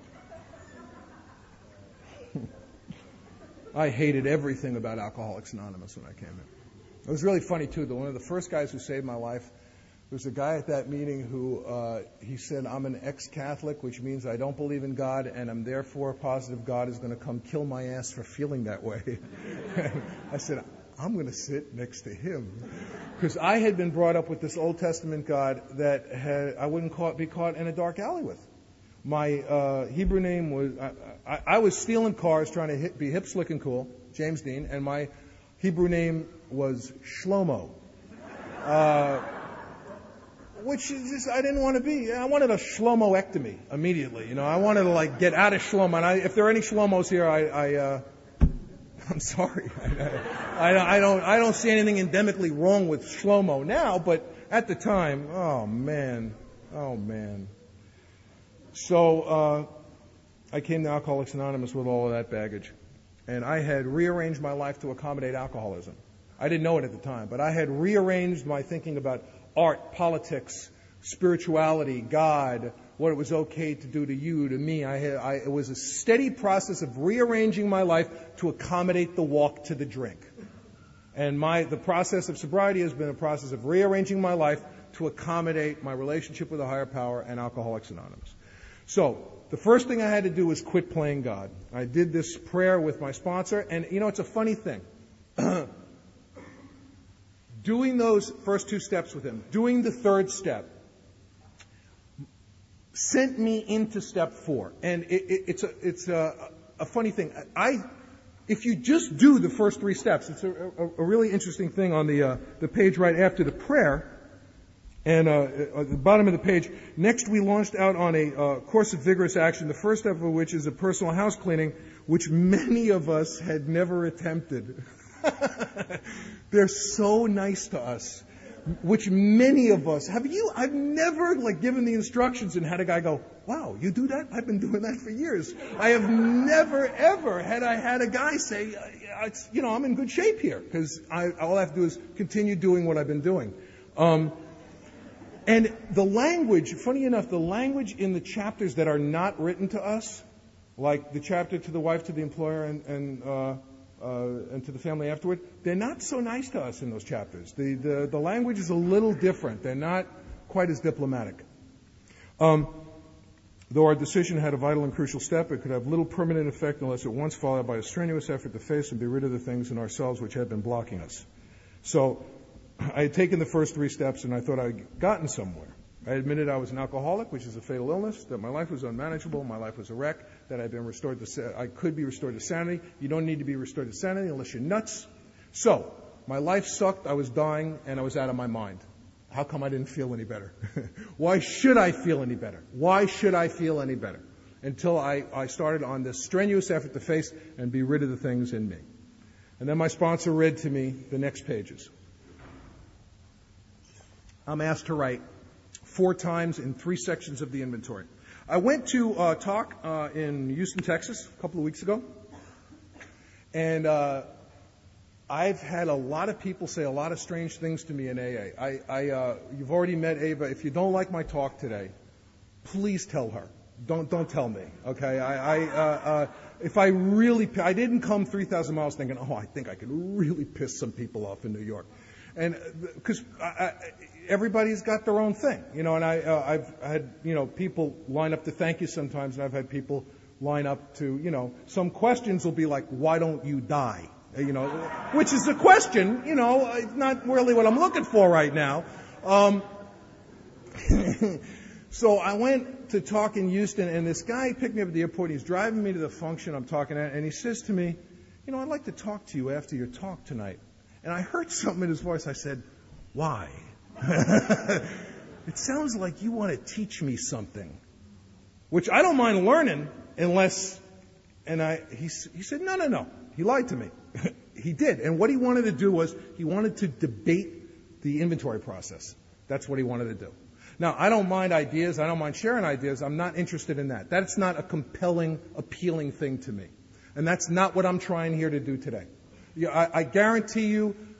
I hated everything about Alcoholics Anonymous when I came in. It was really funny, too. One of the first guys who saved my life was a guy at that meeting who, he said, I'm an ex-Catholic, which means I don't believe in God, and I'm therefore positive God is going to come kill my ass for feeling that way. I said, I'm going to sit next to him. Because I had been brought up with this Old Testament God that I wouldn't be caught in a dark alley with. My Hebrew name was, I was stealing cars trying to be hip, slick, and cool, James Dean, and my Hebrew name was Shlomo. Which is just, I didn't want to be. I wanted a Shlomoectomy immediately. I wanted to get out of Shlomo. And if there are any Shlomos here, I'm sorry. I don't see anything endemically wrong with Shlomo now, but at the time, oh man. So I came to Alcoholics Anonymous with all of that baggage, and I had rearranged my life to accommodate alcoholism. I didn't know it at the time, but I had rearranged my thinking about art, politics, spirituality, God, what it was okay to do to you, to me. It was a steady process of rearranging my life to accommodate the walk to the drink. And the process of sobriety has been a process of rearranging my life to accommodate my relationship with a higher power and Alcoholics Anonymous. So, the first thing I had to do was quit playing God. I did this prayer with my sponsor, and it's a funny thing. Doing those first two steps with him, doing the third step, sent me into step 4. And it's a funny thing. If you just do the first 3 steps, it's a really interesting thing on the page right after the prayer. And at the bottom of the page, next we launched out on a course of vigorous action, the first step of which is a personal house cleaning, which many of us had never attempted. They're so nice to us, which many of us have. I've never given the instructions and had a guy go, wow, you do that? I've been doing that for years. I have never, ever had a guy say, I'm in good shape here, because all I have to do is continue doing what I've been doing. And the language, funny enough, the language in the chapters that are not written to us, like the chapter to the wife, to the employer, and to the family afterward, they're not so nice to us in those chapters. The language is a little different. They're not quite as diplomatic. Though our decision had a vital and crucial step, it could have little permanent effect unless it once followed by a strenuous effort to face and be rid of the things in ourselves which had been blocking us. So I had taken the first 3 steps, and I thought I'd gotten somewhere. I admitted I was an alcoholic, which is a fatal illness, that my life was unmanageable, my life was a wreck, that I could be restored to sanity. You don't need to be restored to sanity unless you're nuts. So, my life sucked, I was dying, and I was out of my mind. How come I didn't feel any better? Why should I feel any better? Why should I feel any better? Until I started on this strenuous effort to face and be rid of the things in me. And then my sponsor read to me the next pages. I'm asked to write 4 times in 3 sections of the inventory. I went to talk in Houston, Texas, a couple of weeks ago, and I've had a lot of people say a lot of strange things to me in AA. You've already met Ava. If you don't like my talk today, please tell her. Don't tell me, okay? If I didn't come 3,000 miles thinking, I think I could really piss some people off in New York, and because everybody's got their own thing, and I've had, people line up to thank you sometimes, and I've had people line up to, some questions will be like, why don't you die? Which is a question, not really what I'm looking for right now. So I went to talk in Houston, and this guy picked me up at the airport. He's driving me to the function I'm talking at, and he says to me, I'd like to talk to you after your talk tonight. And I heard something in his voice. I said, why? It sounds like you want to teach me something, which I don't mind learning unless, he said, no. He lied to me. He did. And what he wanted to do was he wanted to debate the inventory process. That's what he wanted to do. Now, I don't mind ideas. I don't mind sharing ideas. I'm not interested in that. That's not a compelling, appealing thing to me. And that's not what I'm trying here to do today. I guarantee you,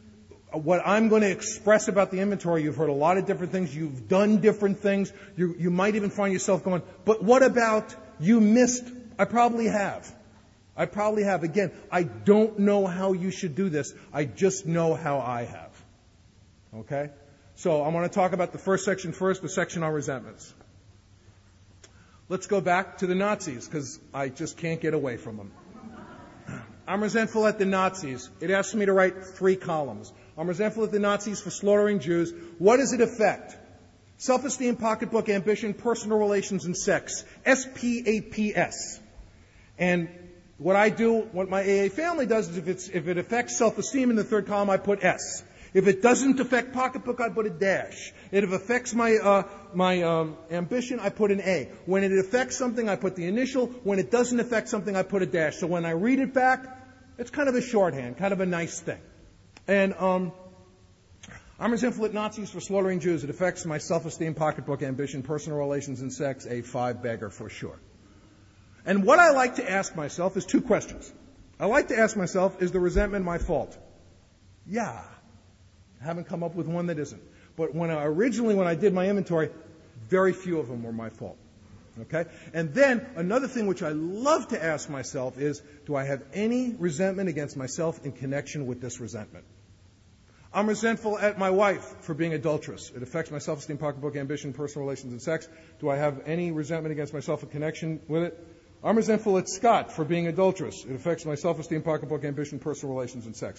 what I'm going to express about the inventory, you've heard a lot of different things, you've done different things, you might even find yourself going, but what about you missed? I probably have. Again, I don't know how you should do this. I just know how I have. Okay? So I want to talk about the first section first, the section on resentments. Let's go back to the Nazis, because I just can't get away from them. I'm resentful at the Nazis. It asks me to write 3 columns. I'm resentful at the Nazis for slaughtering Jews. What does it affect? Self-esteem, pocketbook, ambition, personal relations, and sex. SPAPS. And what I do, what my AA family does, is if it affects self-esteem in the 3rd column, I put S. If it doesn't affect pocketbook, I put a dash. If it affects my ambition, I put an A. When it affects something, I put the initial. When it doesn't affect something, I put a dash. So when I read it back, it's kind of a shorthand, kind of a nice thing. And I'm resentful at Nazis for slaughtering Jews. It affects my self-esteem, pocketbook, ambition, personal relations, and sex. A 5-bagger for sure. And what I like to ask myself is 2 questions. I like to ask myself, is the resentment my fault? Yeah. I haven't come up with one that isn't. But when I did my inventory, very few of them were my fault. Okay? And then another thing which I love to ask myself is, do I have any resentment against myself in connection with this resentment? I'm resentful at my wife for being adulterous. It affects my self-esteem, pocketbook, ambition, personal relations, and sex. Do I have any resentment against myself in connection with it? I'm resentful at Scott for being adulterous. It affects my self-esteem, pocketbook, ambition, personal relations, and sex.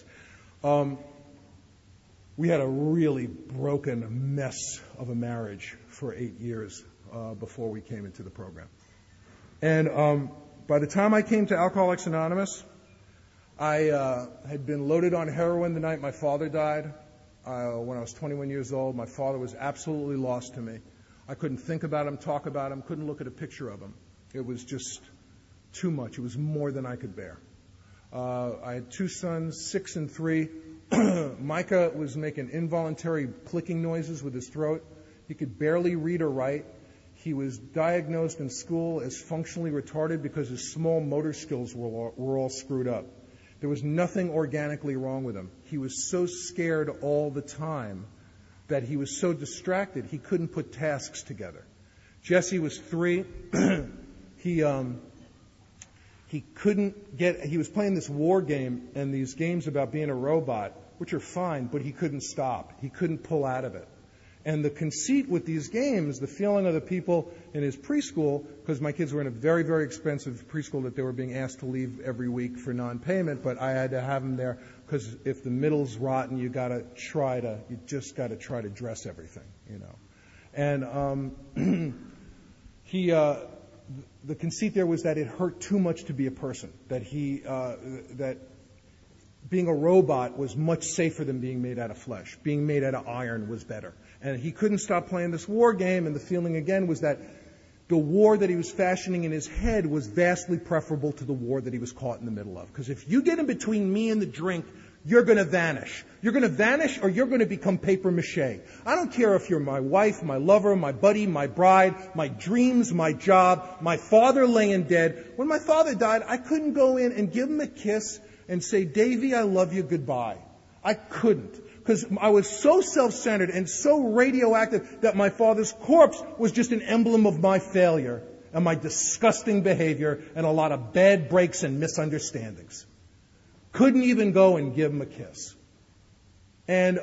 We had a really broken mess of a marriage for 8 years before we came into the program. And by the time I came to Alcoholics Anonymous, I had been loaded on heroin the night my father died. When I was 21 years old, my father was absolutely lost to me. I couldn't think about him, talk about him, couldn't look at a picture of him. It was just too much. It was more than I could bear. I had 2 sons, 6 and 3. Micah was making involuntary clicking noises with his throat. He could barely read or write. He was diagnosed in school as functionally retarded because his small motor skills were all screwed up. There was nothing organically wrong with him. He was so scared all the time that he was so distracted he couldn't put tasks together. Jesse was 3. He was playing this war game and these games about being a robot, which are fine, but he couldn't stop. He couldn't pull out of it. And the conceit with these games, the feeling of the people in his preschool, because my kids were in a very, very expensive preschool that they were being asked to leave every week for non-payment, but I had to have them there because if the middle's rotten, you just got to try to dress everything, you know. And the conceit there was that it hurt too much to be a person, that being a robot was much safer than being made out of flesh. Being made out of iron was better. And he couldn't stop playing this war game, and the feeling again was that the war that he was fashioning in his head was vastly preferable to the war that he was caught in the middle of. Because if you get in between me and the drink, you're going to vanish. You're going to vanish or you're going to become paper mache. I don't care if you're my wife, my lover, my buddy, my bride, my dreams, my job, my father laying dead. When my father died, I couldn't go in and give him a kiss and say, Davy, I love you, goodbye. I couldn't. Because I was so self-centered and so radioactive that my father's corpse was just an emblem of my failure and my disgusting behavior and a lot of bad breaks and misunderstandings. Couldn't even go and give him a kiss. And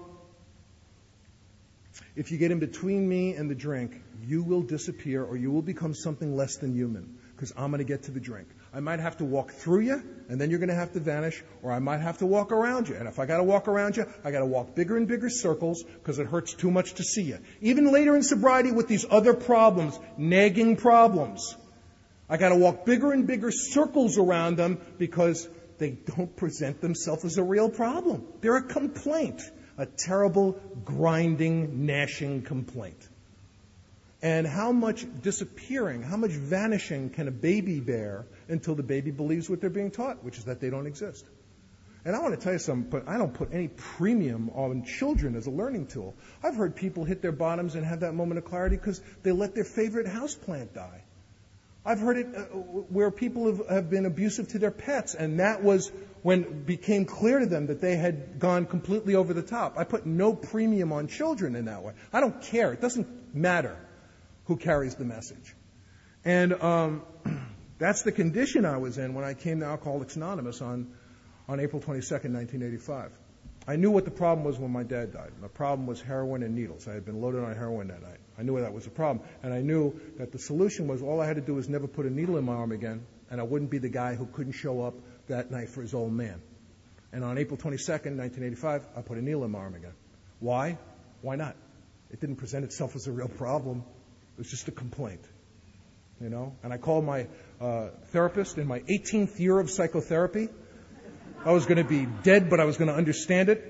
if you get in between me and the drink, you will disappear or you will become something less than human because I'm going to get to the drink. I might have to walk through you, and then you're going to have to vanish, or I might have to walk around you. And if I got to walk around you, I got to walk bigger and bigger circles because it hurts too much to see you. Even later in sobriety with these other problems, nagging problems, I got to walk bigger and bigger circles around them because they don't present themselves as a real problem. They're a complaint, a terrible, grinding, gnashing complaint. And how much disappearing, how much vanishing can a baby bear until the baby believes what they're being taught, which is that they don't exist? And I want to tell you something, but I don't put any premium on children as a learning tool. I've heard people hit their bottoms and have that moment of clarity because they let their favorite houseplant die. I've heard it where people have been abusive to their pets, and that was when it became clear to them that they had gone completely over the top. I put no premium on children in that way. I don't care. It doesn't matter who carries the message. And that's the condition I was in when I came to Alcoholics Anonymous on April 22nd, 1985. I knew what the problem was when my dad died. The problem was heroin and needles. I had been loaded on heroin that night. I knew that was a problem. And I knew that the solution was all I had to do was never put a needle in my arm again, and I wouldn't be the guy who couldn't show up that night for his old man. And on April 22nd, 1985, I put a needle in my arm again. Why? Why not? It didn't present itself as a real problem. It was just a complaint. You know? And I called my therapist in my 18th year of psychotherapy. I was going to be dead, but I was going to understand it.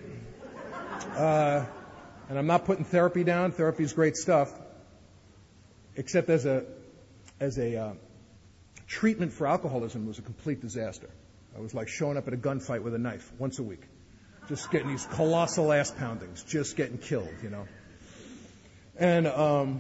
And I'm not putting therapy down. Therapy is great stuff. Except as a treatment for alcoholism was a complete disaster. I was like showing up at a gunfight with a knife once a week. Just getting these colossal ass poundings. Just getting killed, you know. And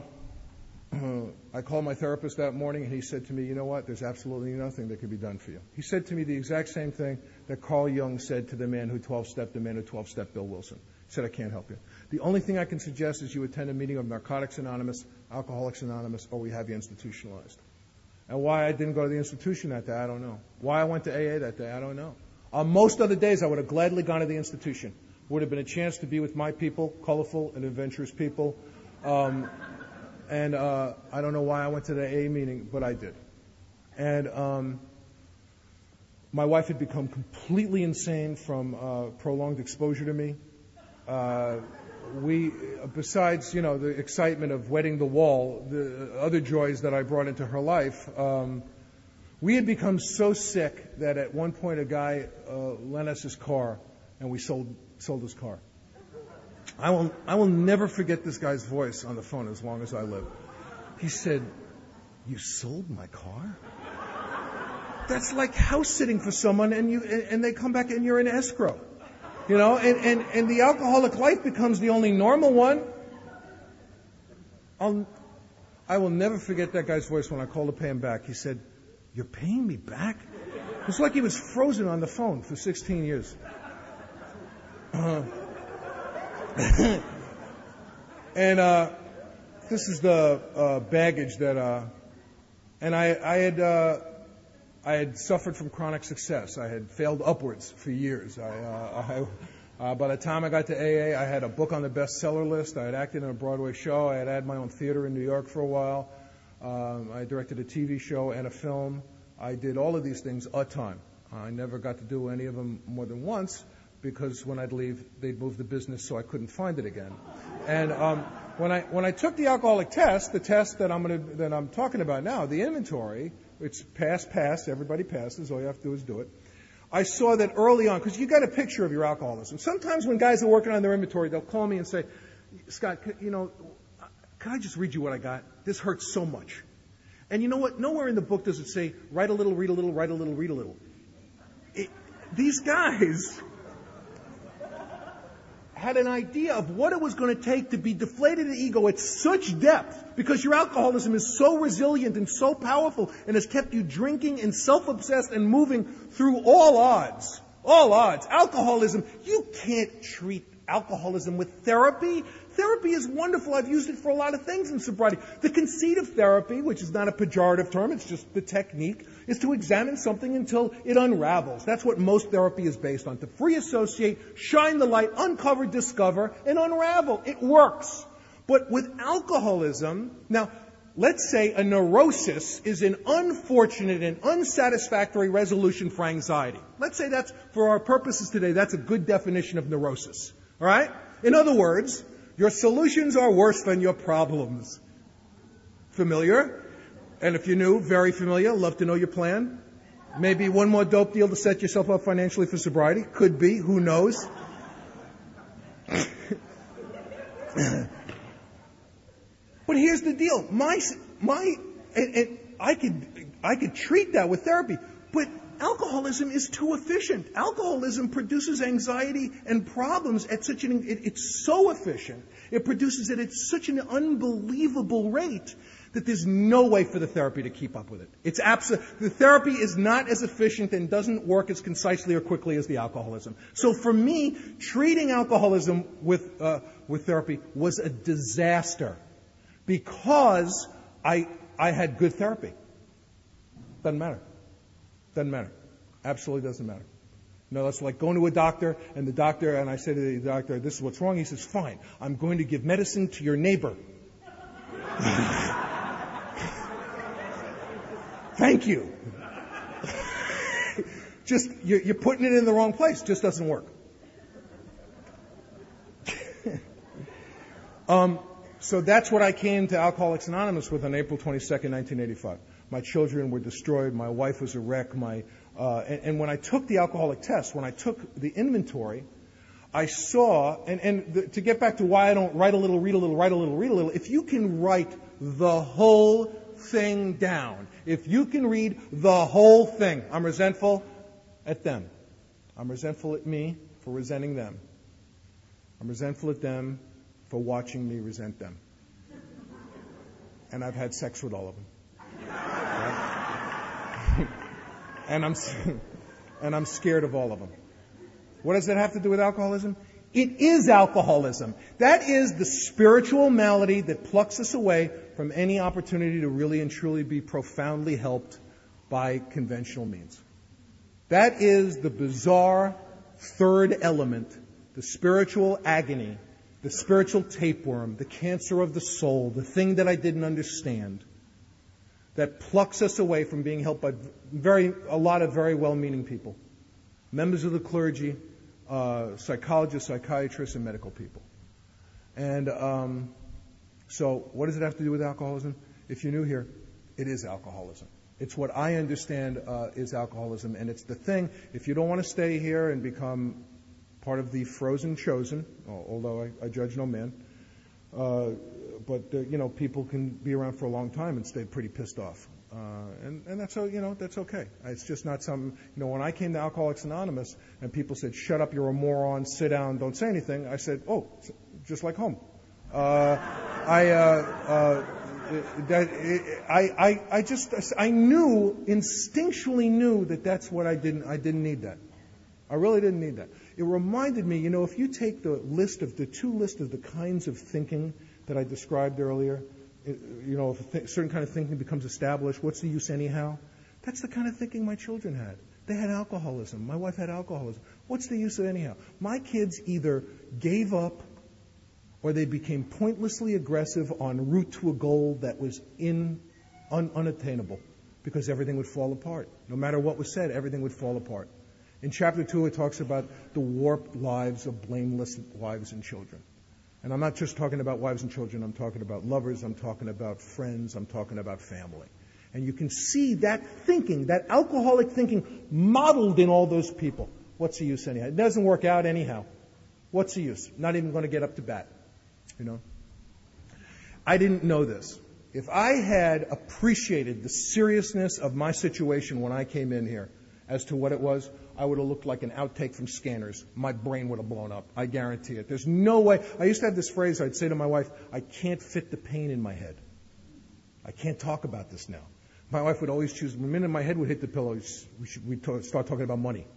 I called my therapist that morning, and he said to me, you know what, there's absolutely nothing that can be done for you. He said to me the exact same thing that Carl Jung said to the man who 12-stepped Bill Wilson. He said, I can't help you. The only thing I can suggest is you attend a meeting of Narcotics Anonymous, Alcoholics Anonymous, or we have you institutionalized. And why I didn't go to the institution that day, I don't know. Why I went to AA that day, I don't know. On most other days, I would have gladly gone to the institution. Would have been a chance to be with my people, colorful and adventurous people. And I don't know why I went to the AA meeting, but I did. And my wife had become completely insane from prolonged exposure to me. Besides, you know, the excitement of wetting the wall, the other joys that I brought into her life, we had become so sick that at one point a guy lent us his car, and we sold his car. I will never forget this guy's voice on the phone as long as I live. He said, "You sold my car?" That's like house sitting for someone, and they come back and you're in escrow. You know, and the alcoholic life becomes the only normal one. I will never forget that guy's voice when I called to pay him back. He said, "You're paying me back?" It was like he was frozen on the phone for 16 years. And this is the baggage that, and I had suffered from chronic success. I had failed upwards for years. By the time I got to AA, I had a book on the bestseller list. I had acted in a Broadway show. I had my own theater in New York for a while. I directed a TV show and a film. I did all of these things a time. I never got to do any of them more than once because when I'd leave, they'd move the business so I couldn't find it again. And when I took the alcoholic test, the test that I'm talking about now, the inventory, it's pass, everybody passes, all you have to do is do it. I saw that early on, because you got a picture of your alcoholism. Sometimes when guys are working on their inventory, they'll call me and say, "Scott, you know, can I just read you what I got? This hurts so much." And you know what? Nowhere in the book does it say, write a little, read a little, write a little, read a little. These guys had an idea of what it was going to take to be deflated in ego at such depth, because your alcoholism is so resilient and so powerful and has kept you drinking and self-obsessed and moving through all odds. All odds. Alcoholism, you can't treat alcoholism with therapy. Therapy is wonderful. I've used it for a lot of things in sobriety. The conceit of therapy, which is not a pejorative term, it's just the technique, is to examine something until it unravels. That's what most therapy is based on. To free associate, shine the light, uncover, discover, and unravel. It works. But with alcoholism, now, let's say a neurosis is an unfortunate and unsatisfactory resolution for anxiety. Let's say that's, for our purposes today, that's a good definition of neurosis. All right? In other words, your solutions are worse than your problems. Familiar? And if you're new, very familiar. Love to know your plan. Maybe one more dope deal to set yourself up financially for sobriety. Could be. Who knows? But here's the deal. I could treat that with therapy, but alcoholism is too efficient. Alcoholism produces anxiety and problems at it's so efficient. It produces it at such an unbelievable rate that there's no way for the therapy to keep up with it. The therapy is not as efficient and doesn't work as concisely or quickly as the alcoholism. So for me, treating alcoholism with therapy was a disaster because I had good therapy. Doesn't matter. Doesn't matter. Absolutely doesn't matter. That's like going to a doctor, and I say to the doctor, this is what's wrong. He says, fine, I'm going to give medicine to your neighbor. Thank you. Just, you're putting it in the wrong place. Just doesn't work. So that's what I came to Alcoholics Anonymous with on April 22nd, 1985. My children were destroyed. My wife was a wreck. And when I took the alcoholic test, when I took the inventory, I saw, to get back to why I don't write a little, read a little, write a little, read a little, if you can write the whole thing down, if you can read the whole thing, I'm resentful at them. I'm resentful at me for resenting them. I'm resentful at them for watching me resent them. And I've had sex with all of them. And I'm scared of all of them. What does that have to do with alcoholism? It is alcoholism. That is the spiritual malady that plucks us away from any opportunity to really and truly be profoundly helped by conventional means. That is the bizarre third element, the spiritual agony, the spiritual tapeworm, the cancer of the soul, the thing that I didn't understand, that plucks us away from being helped by a lot of very well-meaning people, members of the clergy, psychologists, psychiatrists, and medical people. And so what does it have to do with alcoholism? If you're new here, it is alcoholism. It's what I understand is alcoholism, and it's the thing, if you don't want to stay here and become part of the frozen chosen, although I judge no man, but people can be around for a long time and stay pretty pissed off. And that's okay. It's just not something, when I came to Alcoholics Anonymous and people said, shut up, you're a moron, sit down, don't say anything, I said, oh, just like home. I instinctually knew that's what I didn't need that. I really didn't need that. It reminded me, if you take the two lists of the kinds of thinking that I described earlier, if a certain kind of thinking becomes established, what's the use anyhow? That's the kind of thinking my children had. They had alcoholism. My wife had alcoholism. What's the use of anyhow? My kids either gave up or they became pointlessly aggressive en route to a goal that was unattainable because everything would fall apart. No matter what was said, everything would fall apart. In Chapter 2, it talks about the warped lives of blameless wives and children. And I'm not just talking about wives and children. I'm talking about lovers. I'm talking about friends. I'm talking about family. And you can see that thinking, that alcoholic thinking modeled in all those people. What's the use anyhow? It doesn't work out anyhow. What's the use? Not even going to get up to bat. I didn't know this. If I had appreciated the seriousness of my situation when I came in here as to what it was, I would have looked like an outtake from Scanners. My brain would have blown up. I guarantee it. There's no way. I used to have this phrase I'd say to my wife, I can't fit the pain in my head. I can't talk about this now. My wife would always choose, the minute my head would hit the pillow, we'd start talking about money.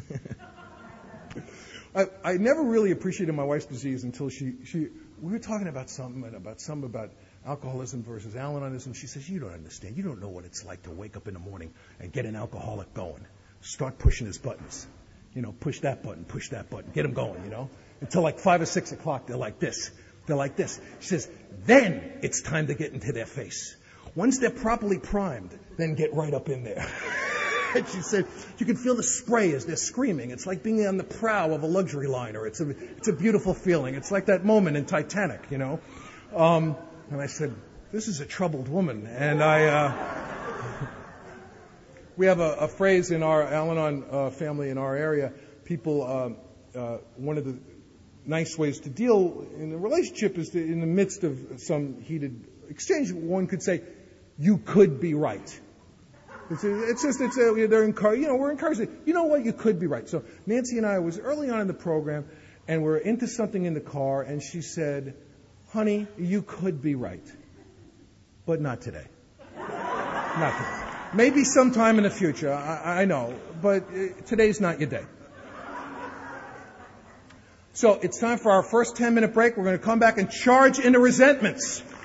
I never really appreciated my wife's disease until we were talking about something about alcoholism versus Al-Anonism. She says, you don't understand. You don't know what it's like to wake up in the morning and get an alcoholic going. Start pushing his buttons. Push that button, get him going, Until like 5 or 6 o'clock, they're like this. She says, then it's time to get into their face. Once they're properly primed, then get right up in there. And she said, you can feel the spray as they're screaming. It's like being on the prow of a luxury liner. It's a beautiful feeling. It's like that moment in Titanic, And I said, this is a troubled woman. And we have a phrase in our Al-Anon family in our area. People, one of the nice ways to deal in a relationship is in the midst of some heated exchange, one could say, you could be right. They're encouraged, we're encouraged. You know what? You could be right. So Nancy and I was early on in the program, and we're into something in the car, and she said, honey, you could be right. but not today. Not today. Maybe sometime in the future, I know, but today's not your day. So it's time for our first 10-minute break. We're going to come back and charge into resentments.